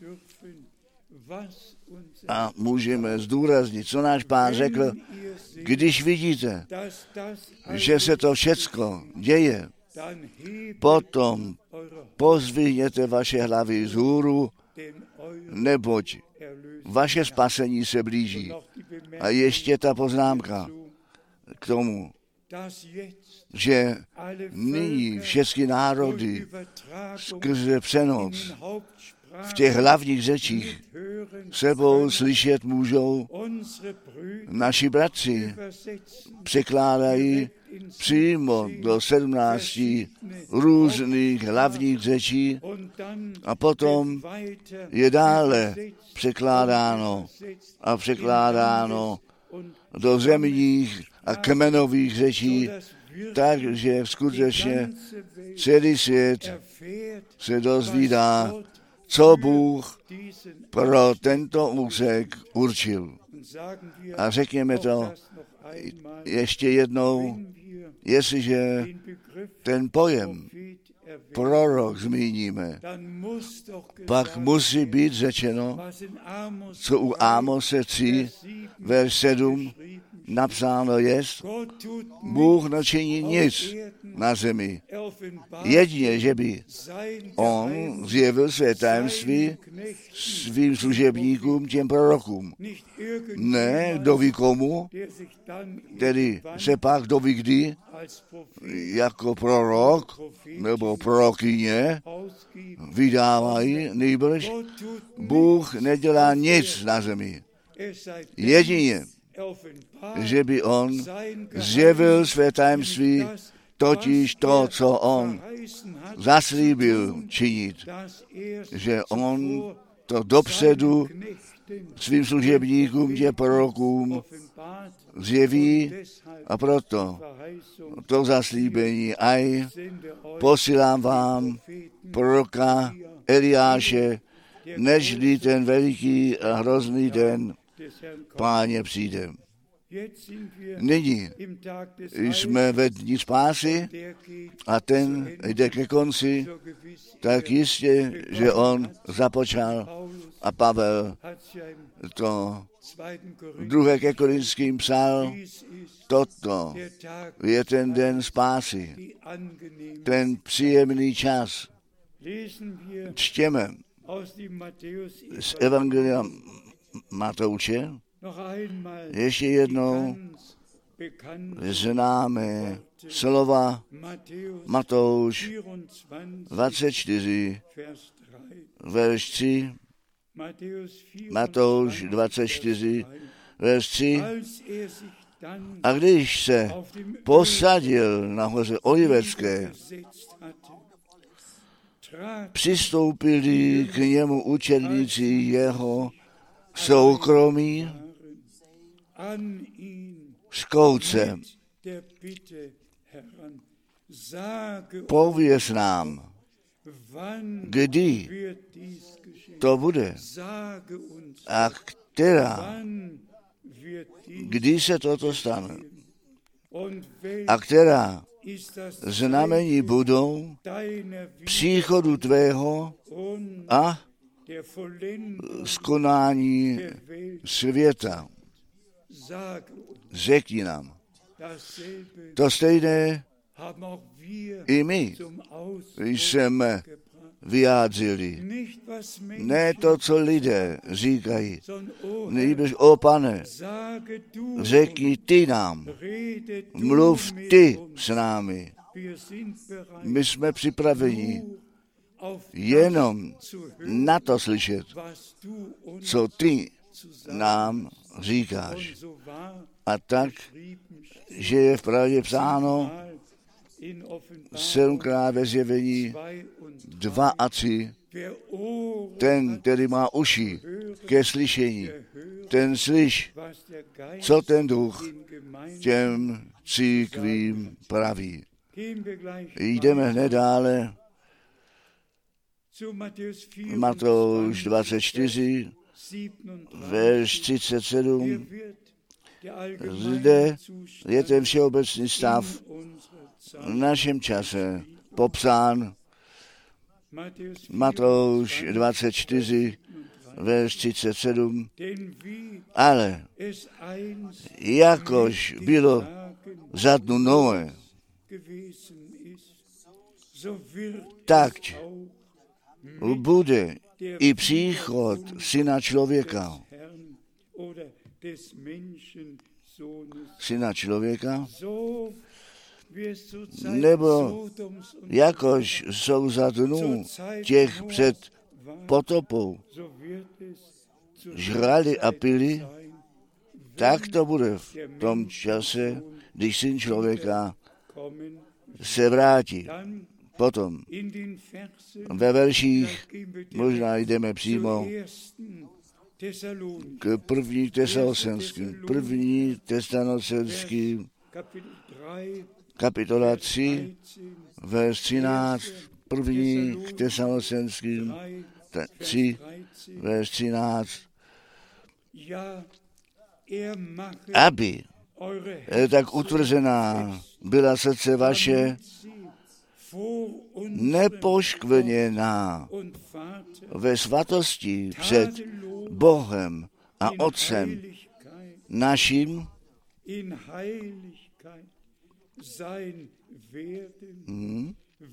a můžeme zdůraznit, co náš Pán řekl, když vidíte, že se to všecko děje, potom pozvihněte vaše hlavy vzhůru, neboť vaše spasení se blíží. A ještě ta poznámka k tomu, že nyní všechny národy skrze přenos v těch hlavních řečích sebou slyšet můžou. Naši bratři překládají přímo do sedmnácti různých hlavních řečí a potom je dále překládáno a překládáno do zemních a kmenových řečí, takže skutečně celý svět se dozvídá, co Bůh pro tento úsek určil. A řekněme to ještě jednou, jestliže ten pojem prorok zmíníme, pak musí být řečeno, co u Ámose tři, verš sedm napsáno jest, Bůh nečiní nic na zemi. Jedině, že by on zjevil své tajemství svým služebníkům, těm prorokům. Ne, kdo ví komu, tedy se pak kdo ví kdy, jako prorok nebo prorokyně vydávají, nejbrž Bůh nedělá nic na zemi. Jedině že by on zjevil své tajemství, totiž to, co on zaslíbil činit, že on to dopředu svým služebníkům, tě prorokům zjeví, a proto to zaslíbení aj posílám vám proroka Eliáše, nežli ten veliký a hrozný den Páně přijde. Nyní jsme ve dní spásy a ten jde ke konci, tak jistě, že on započal a Pavel to druhé ke Korinským psal, toto je ten den spásy, ten příjemný čas. Čtěme z Evangelia Matouše, ještě jednou známe slova Matouš dvacet čtyři, verš tři, Matouš dvacet čtyři, verš tři. A když se posadil na hoře Olivecké, přistoupili k němu učedníci jeho soukromí z kouce. Pověz nám, kdy to bude a která, kdy se toto stane a která znamení budou příchodu tvého a skonání světa. Řekni nám. To stejné i my jsme vyjádřili. Ne to, co lidé říkají. Nejbrž, o Pane, řekni ty nám, mluv ty s námi. My jsme připraveni jenom na to slyšet, co ty nám říkáš. A tak, že je v pravdě psáno sedmkrát ve zjevení dva a tři. Ten, který má uši ke slyšení, ten slyš, co ten duch těm církvím praví. Jdeme hned dále. Matouš dvacet čtyři, verš třicet sedm. Zde je ten všeobecný stav v našem čase popsán. Matouš dvacet čtyři, verš třicet sedm. Ale jakož bylo za dnu Noe, tak bude i příchod Syna člověka. Syna člověka, nebo jakož jsou za dnů těch před potopou žrali a pili, tak to bude v tom čase, když Syn člověka se vrátí. Potom ve verších možná jdeme přímo k první Tesalosenským, první Tesalosenským, kapitola tři, verš třináct, první k Tesalosenským, tři, verš třináct, aby tak utvrzená byla srdce vaše, nepoškvrněná ve svatosti před Bohem a Otcem naším, hmm,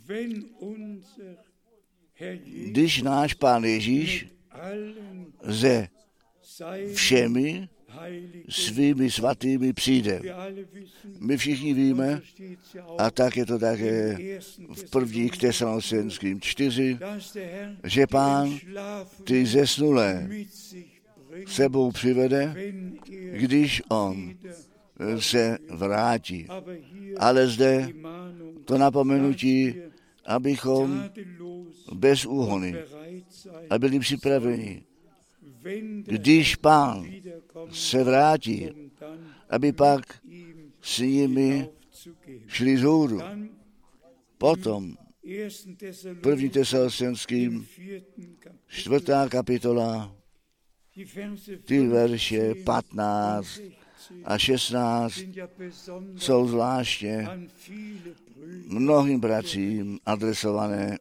když náš Pán Ježíš se všemi svými svatými přijde. My všichni víme, a tak je to také v první k Tesalosenským čtyři, že Pán ty zesnulé sebou přivede, když on se vrátí. Ale zde to napomenutí, abychom bez úhony a byli připraveni, když Pán se vrátí, aby pak s nimi šli vzhůru. Potom první Tesalonickým, čtvrtá kapitola, ty verše patnáct a šestnáct jsou zvláště mnohým bratřím adresované,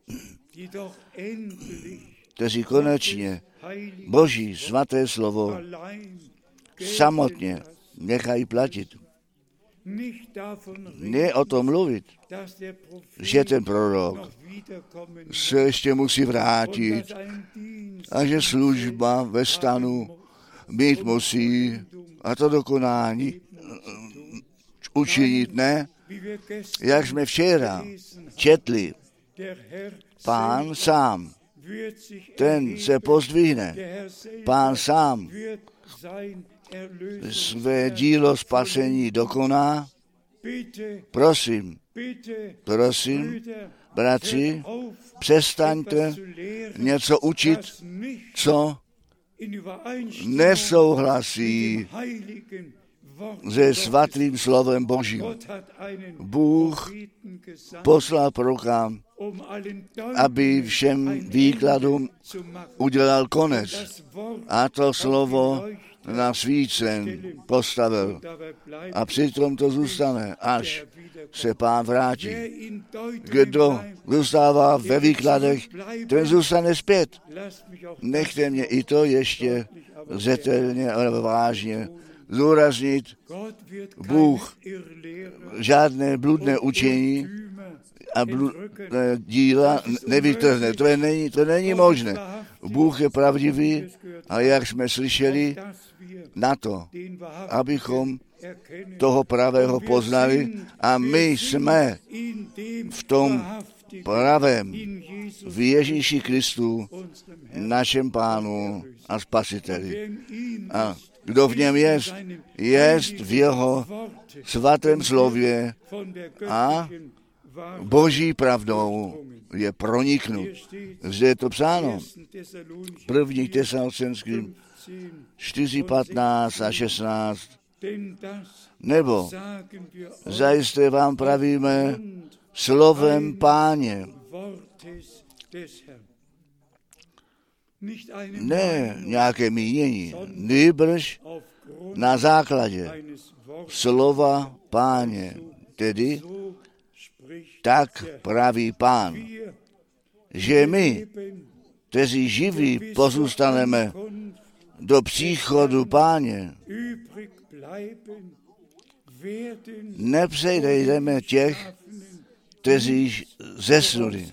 kteří konečně Boží svaté slovo samotně nechají platit. Ne o tom mluvit, že ten prorok se ještě musí vrátit a že služba ve stanu mít musí a to dokonání učinit, ne? Jak jsme včera četli, Pán sám, ten se pozdvihne, Pán sám své dílo spasení dokoná. Prosím, prosím, bratři, přestaňte něco učit, co nesouhlasí se svatým slovem Božím. Bůh poslal proroka, aby všem výkladům udělal konec. A to slovo na svícen postavil. A přitom to zůstane, až se Pán vrátí. Kdo zůstává ve výkladech, ten zůstane zpět. Nechte mě i to ještě zřetelně, ale vážně zúraznit. Bůh žádné bludné učení a bludné díla nevytrhne. To není, to není možné. Bůh je pravdivý a jak jsme slyšeli, na to, abychom toho pravého poznali a my jsme v tom pravém v Ježíši Kristu, našem Pánu a Spasiteli. A kdo v něm jest, jest v jeho svatém slově a Boží pravdou je proniknut. Zde je to psáno. První Tesalonickým čtyři, patnáct a šestnáct. Nebo zajisté vám pravíme slovem Páně. Ne nějaké mínění, nýbrž na základě slova Páně. Tedy tak praví Pán, že my, kteří živí, pozůstaneme do příchodu Páně, nepřejdeme těch, kteří zesnuli.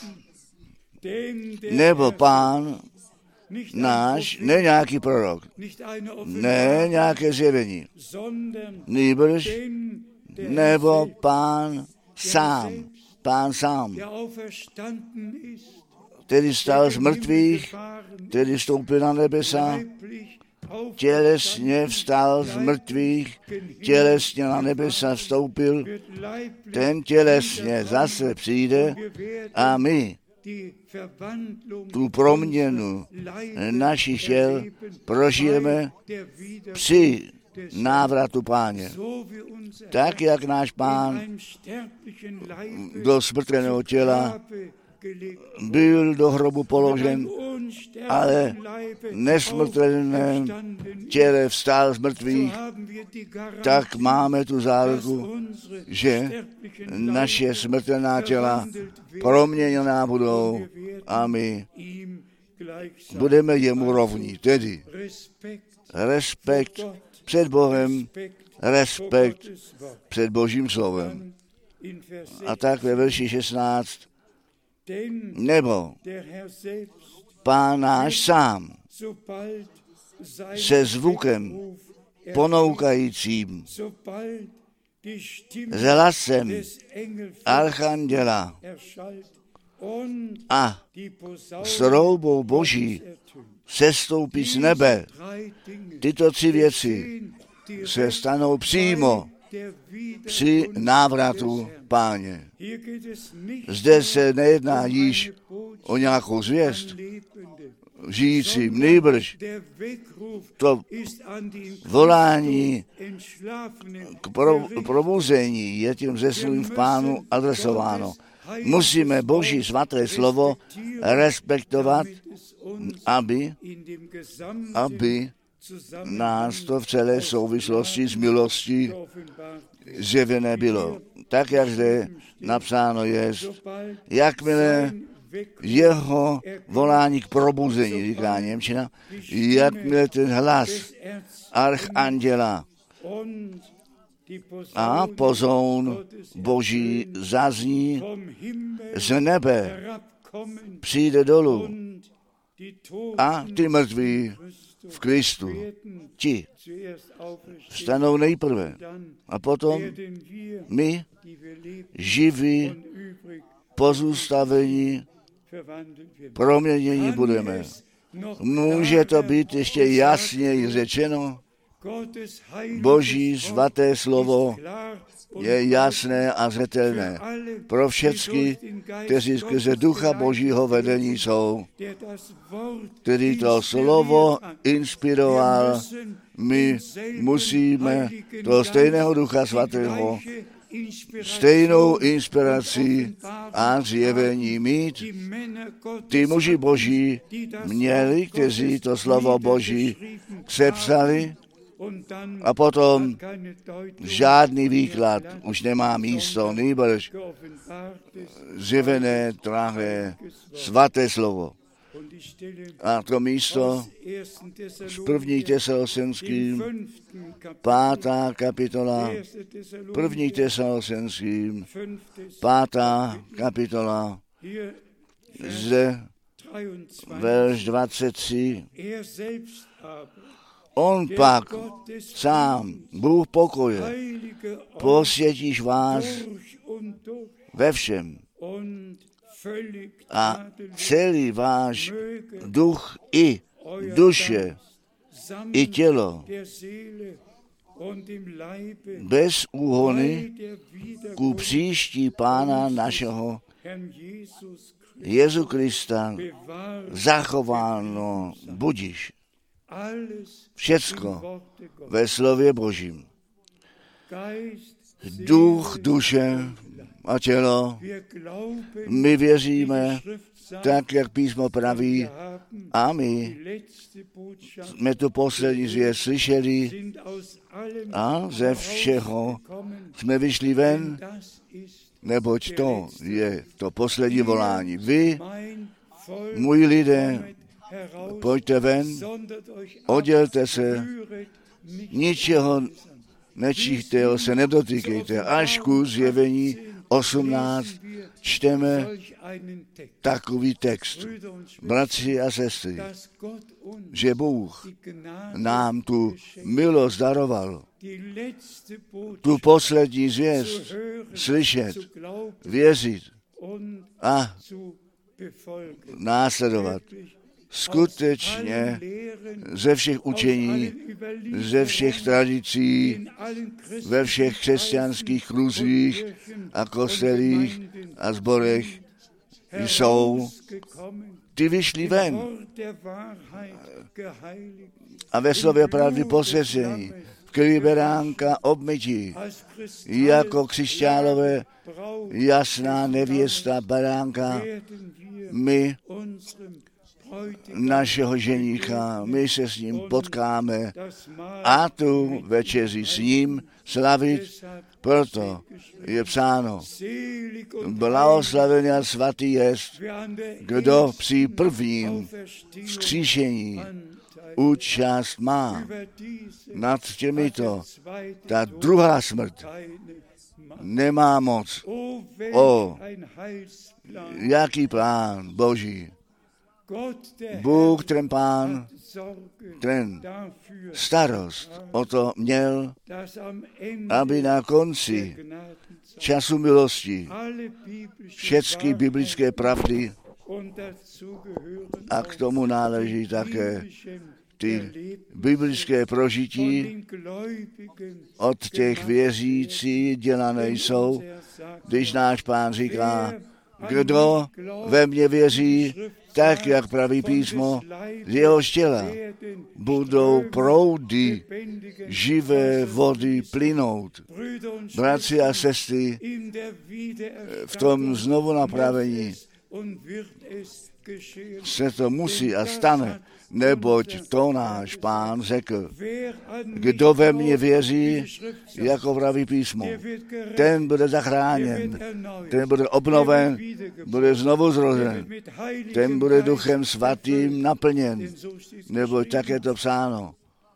Nebo Pán náš, ne nějaký prorok, ne nějaké zjevení, nýbrž nebo Pán sám, Pán sám, který stal z mrtvých, který vstoupil na nebesa, tělesně vstal z mrtvých, tělesně na nebesa vstoupil, ten tělesně zase přijde a my tu proměnu našich těl prožijeme při návratu Páně. Tak, jak náš Pán do smrtelného těla byl do hrobu položen, ale nesmrtelném těle vstal z mrtvých, tak máme tu záruku, že naše smrtelná těla proměněná budou a my budeme jemu rovní. Tedy respekt před Bohem, respekt před Božím slovem. A tak ve verši šestnáct, nebo Pán náš sám se zvukem ponoukajícím, s hlasem archanděla a s roubou Boží sestoupí z nebe. Tyto tři věci se stanou přímo při návratu Páně. Zde se nejedná již o nějakou zvěst žijícím, nýbrž to volání k pro, probuzení je tím zesnulým v Pánu adresováno. Musíme Boží svaté slovo respektovat, aby, aby nás to v celé souvislosti s milostí zjevené bylo. Tak, jak zde napsáno je, jakmile jeho volání k probuzení, říká němčina, jakmile ten hlas archanděla a pozoun Boží zazní z nebe, přijde dolů a ty mrtví v Kristu, ti vstanou nejprve a potom my, živí, pozůstavení, proměnění budeme. Může to být ještě jasněji řečeno? Boží svaté slovo je jasné a zřetelné pro všechny, kteří skrze ducha Božího vedení jsou, který to slovo inspiroval. My musíme toho stejného ducha svatého, stejnou inspiraci a zjevení mít. Ty muži Boží měli, kteří to slovo Boží sepsali, a potom žádný výklad už nemá místo, nýbrž zjevené, drahé, svaté slovo. A to místo z první Tesalosenským, pátá kapitola, první Tesalosenským, pátá kapitola, zde verš dvacet tři. On pak sám, Bůh pokoje, posvětíš vás ve všem a celý váš duch i duše i tělo bez úhony ku příští Pána našeho Jezu Krista zachováno budiš. Všecko ve slově Božím. Duch, duše a tělo. My věříme, tak, jak písmo praví, a my jsme tu poslední zvěst slyšeli a ze všeho jsme vyšli ven, neboť to je to poslední volání. Vy, můj lidé, pojďte ven, oddělte se, ničeho nečíchtého se nedotýkejte. Až ku zjevení osmnáct čteme takový text. Bratři a sestry, že Bůh nám tu milost daroval, tu poslední zvěst slyšet, věřit a následovat. Skutečně ze všech učení, ze všech tradicí, ve všech křesťanských kruzích a kostelích a sborech jsou, ty vyšli ven a ve slově pravdy posvěcení, v krvi beránka obmytí, jako křišťálové jasná nevěsta beránka, my našeho ženícha, my se s ním potkáme a tu večeři s ním slavit. Proto je psáno, blahoslavený a svatý jest, kdo při prvním vzkříšení účast má. Nad těmito ta druhá smrt nemá moc. O, jaký plán Boží. Bůh, ten Pán, ten starost o to měl, aby na konci času milosti všechny biblické pravdy A k tomu náleží také ty biblické prožití od těch věřících dělané jsou, když náš Pán říká, kdo ve mně věří, tak jak praví písmo, z jeho těla budou proudy živé vody plynout. Bratři a sestry, v tom znovu napravení se to musí a stane, neboť to náš Pán řekl, kdo ve mně věří, jako praví písmo, ten bude zachráněn, ten bude obnoven, bude znovu zrozen, ten bude Duchem Svatým naplněn, neboť tak je to psáno.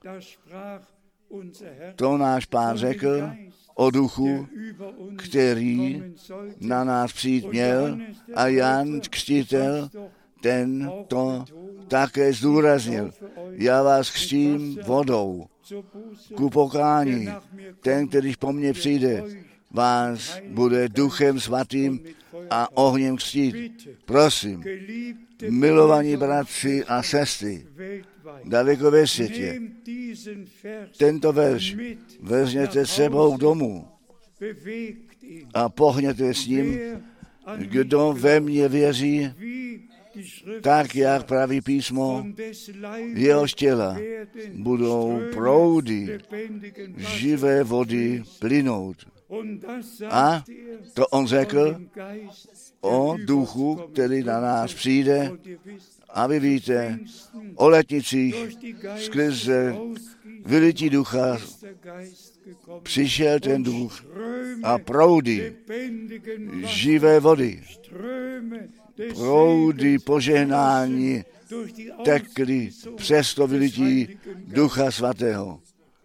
To náš Pán řekl o duchu, který na nás přijít měl, a Jan Křtitel, ten to také zdůraznil. Já vás křtím vodou ku pokání. Ten, který po mně přijde, vás bude Duchem Svatým a ohněm křtít. Prosím, milovaní bratři a sestry, daleko ve světě, tento verš vezměte sebou domů a pohněte s ním, kdo ve mně věří, tak jak praví písmo, jeho těla budou proudy živé vody plynout. A to on řekl o duchu, který na nás přijde, a vy víte, o letnicích skrze vylití ducha přišel ten duch a proudy živé vody, proudy požehnání tekly přes to vylití Ducha Svatého.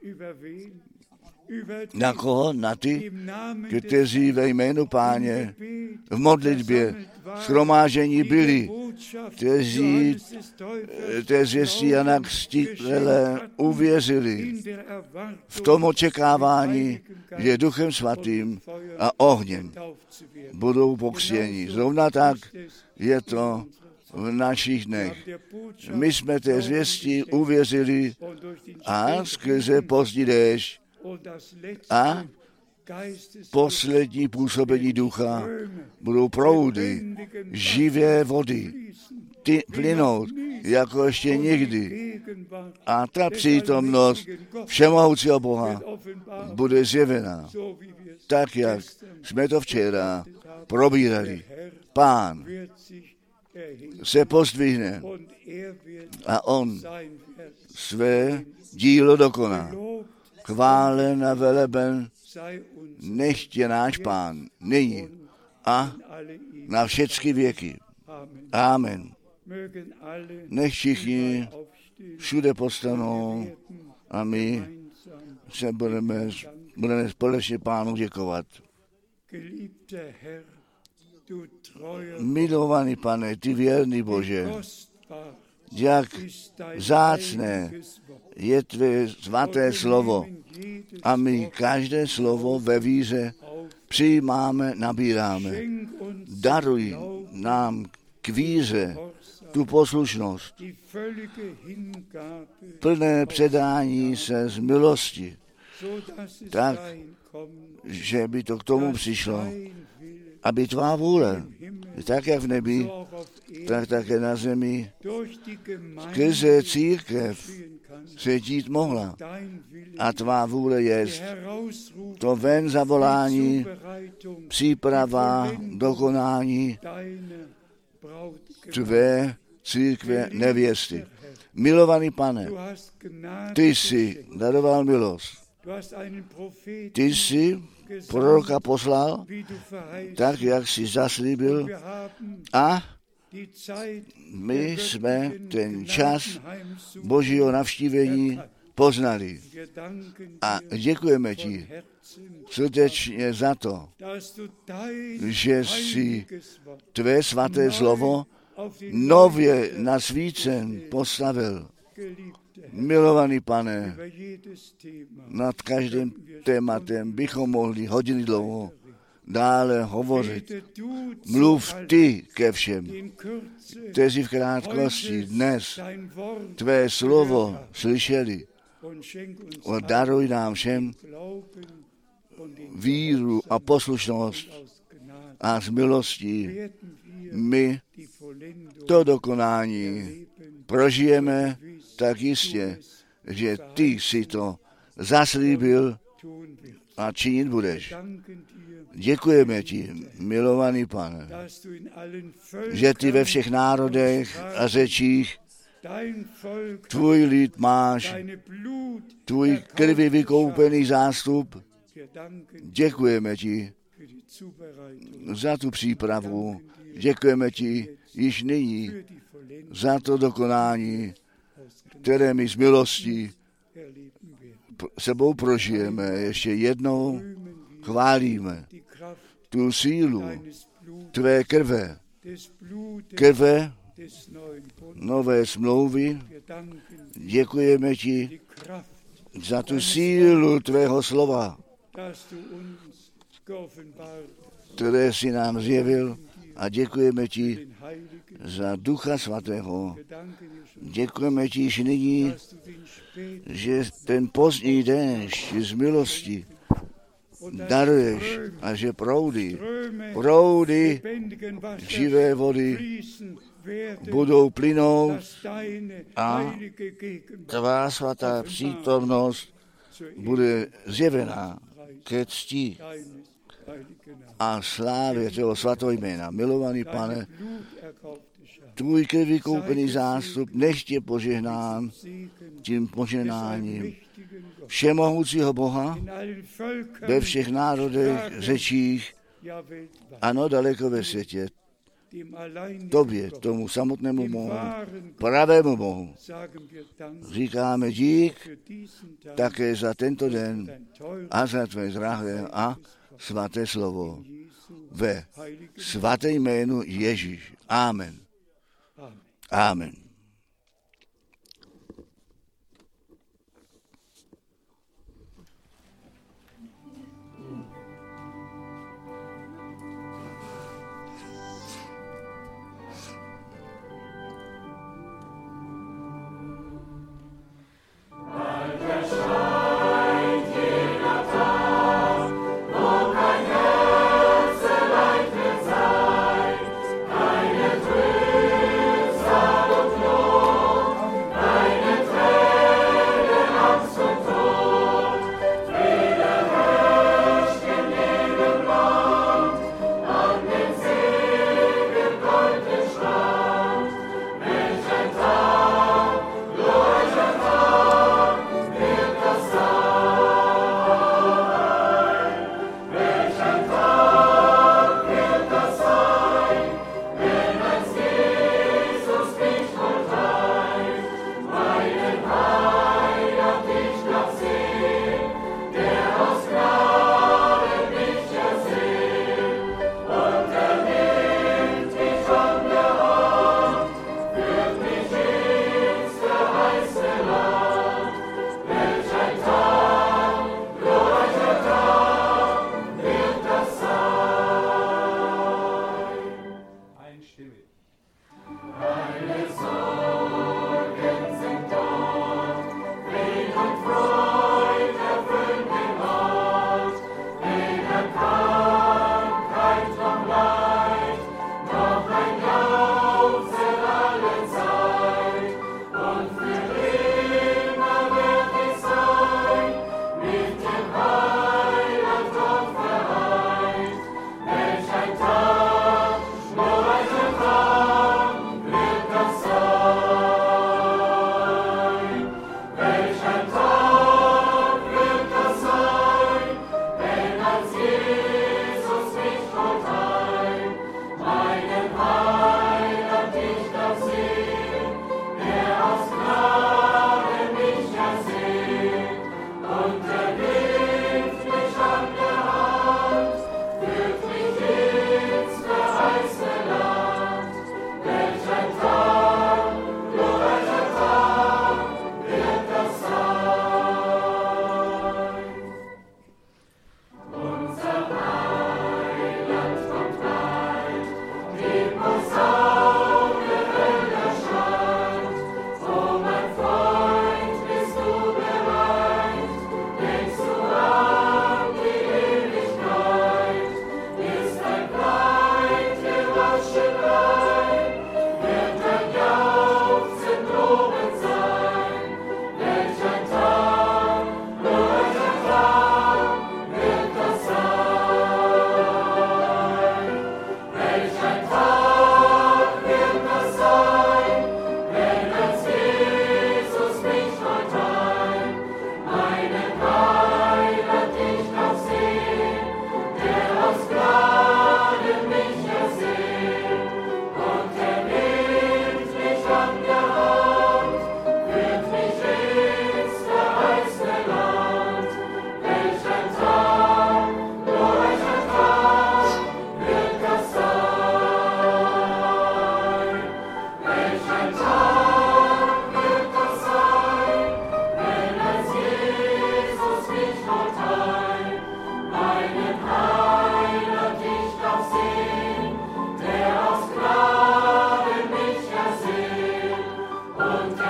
Na koho? Na ty, kteří ve jménu Páně v modlitbě shromážení byli, kteří té zvěstí Jana Křtitele uvěřili v tom očekávání, že Duchem Svatým a ohněm budou pokřtěni. Zrovna tak je to v našich dnech. My jsme té zvěstí uvěřili a skrze pozdní déšť a poslední působení ducha budou proudy živé vody ty plynout jako ještě nikdy. A ta přítomnost všemohoucího Boha bude zjevena, tak jak jsme to včera probírali. Pán se pozdvihne a on své dílo dokoná. Chválen a veleben nechtě náš Pán nyní a na všechny věky. Amen. Nech všichni všude postanou a my se budeme, budeme společně Pánu děkovat. Milovaný Pane, ty věrný Bože, jak vzácné je tvé svaté slovo a my každé slovo ve víře přijímáme, nabíráme. Daruj nám k víře tu poslušnost, plné předání se z milosti, tak, že by to k tomu přišlo, aby tvá vůle, tak jak v nebi, tak také na zemi, skrze církev se dít mohla. A tvá vůle je to ven zavolání, příprava, dokonání tvé církve nevěsty. Milovaný Pane, ty jsi daroval milost. Ty jsi proroka poslal, tak jak jsi zaslíbil, a my jsme ten čas Božího navštívení poznali. A děkujeme ti srdečně za to, že jsi tvé svaté slovo nově nasvícen postavil. Milovaný Pane, nad každým tématem bychom mohli hodiny dlouho dále hovořit. Mluv ty ke všem, kteří v krátkosti dnes tvé slovo slyšeli. A daruj nám všem víru a poslušnost a z milostí my to dokonání prožijeme tak jistě, že ty si to zaslíbil a činit budeš. Děkujeme ti, milovaný Pane, že ty ve všech národech a řečích tvůj lid máš, tvůj krvi vykoupený zástup. Děkujeme ti za tu přípravu. Děkujeme ti již nyní za to dokonání, které my z milostí sebou prožijeme. Ještě jednou chválíme tu sílu tvé krve, krve nové smlouvy. Děkujeme ti za tu sílu tvého slova, které jsi nám zjevil, a děkujeme ti za Ducha Svatého. Děkujeme ti již nyní, že ten pozdní déšť z milosti daruješ a že proudy, proudy živé vody budou plynout a tvá svatá přítomnost bude zjevená ke cti a slávě tvého svatého jména. Milovaný Pane, tvůj krví koupený zástup nech tě požehnán tím požehnáním všemohoucího Boha ve všech národech, řečích, ano, daleko ve světě. Tobě, tomu samotnému Bohu, pravému Bohu, říkáme dík také za tento den a za tvé drahé a svaté slovo ve svaté jménu Ježíš. Amen. Amen. Thank you.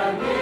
Halleluja.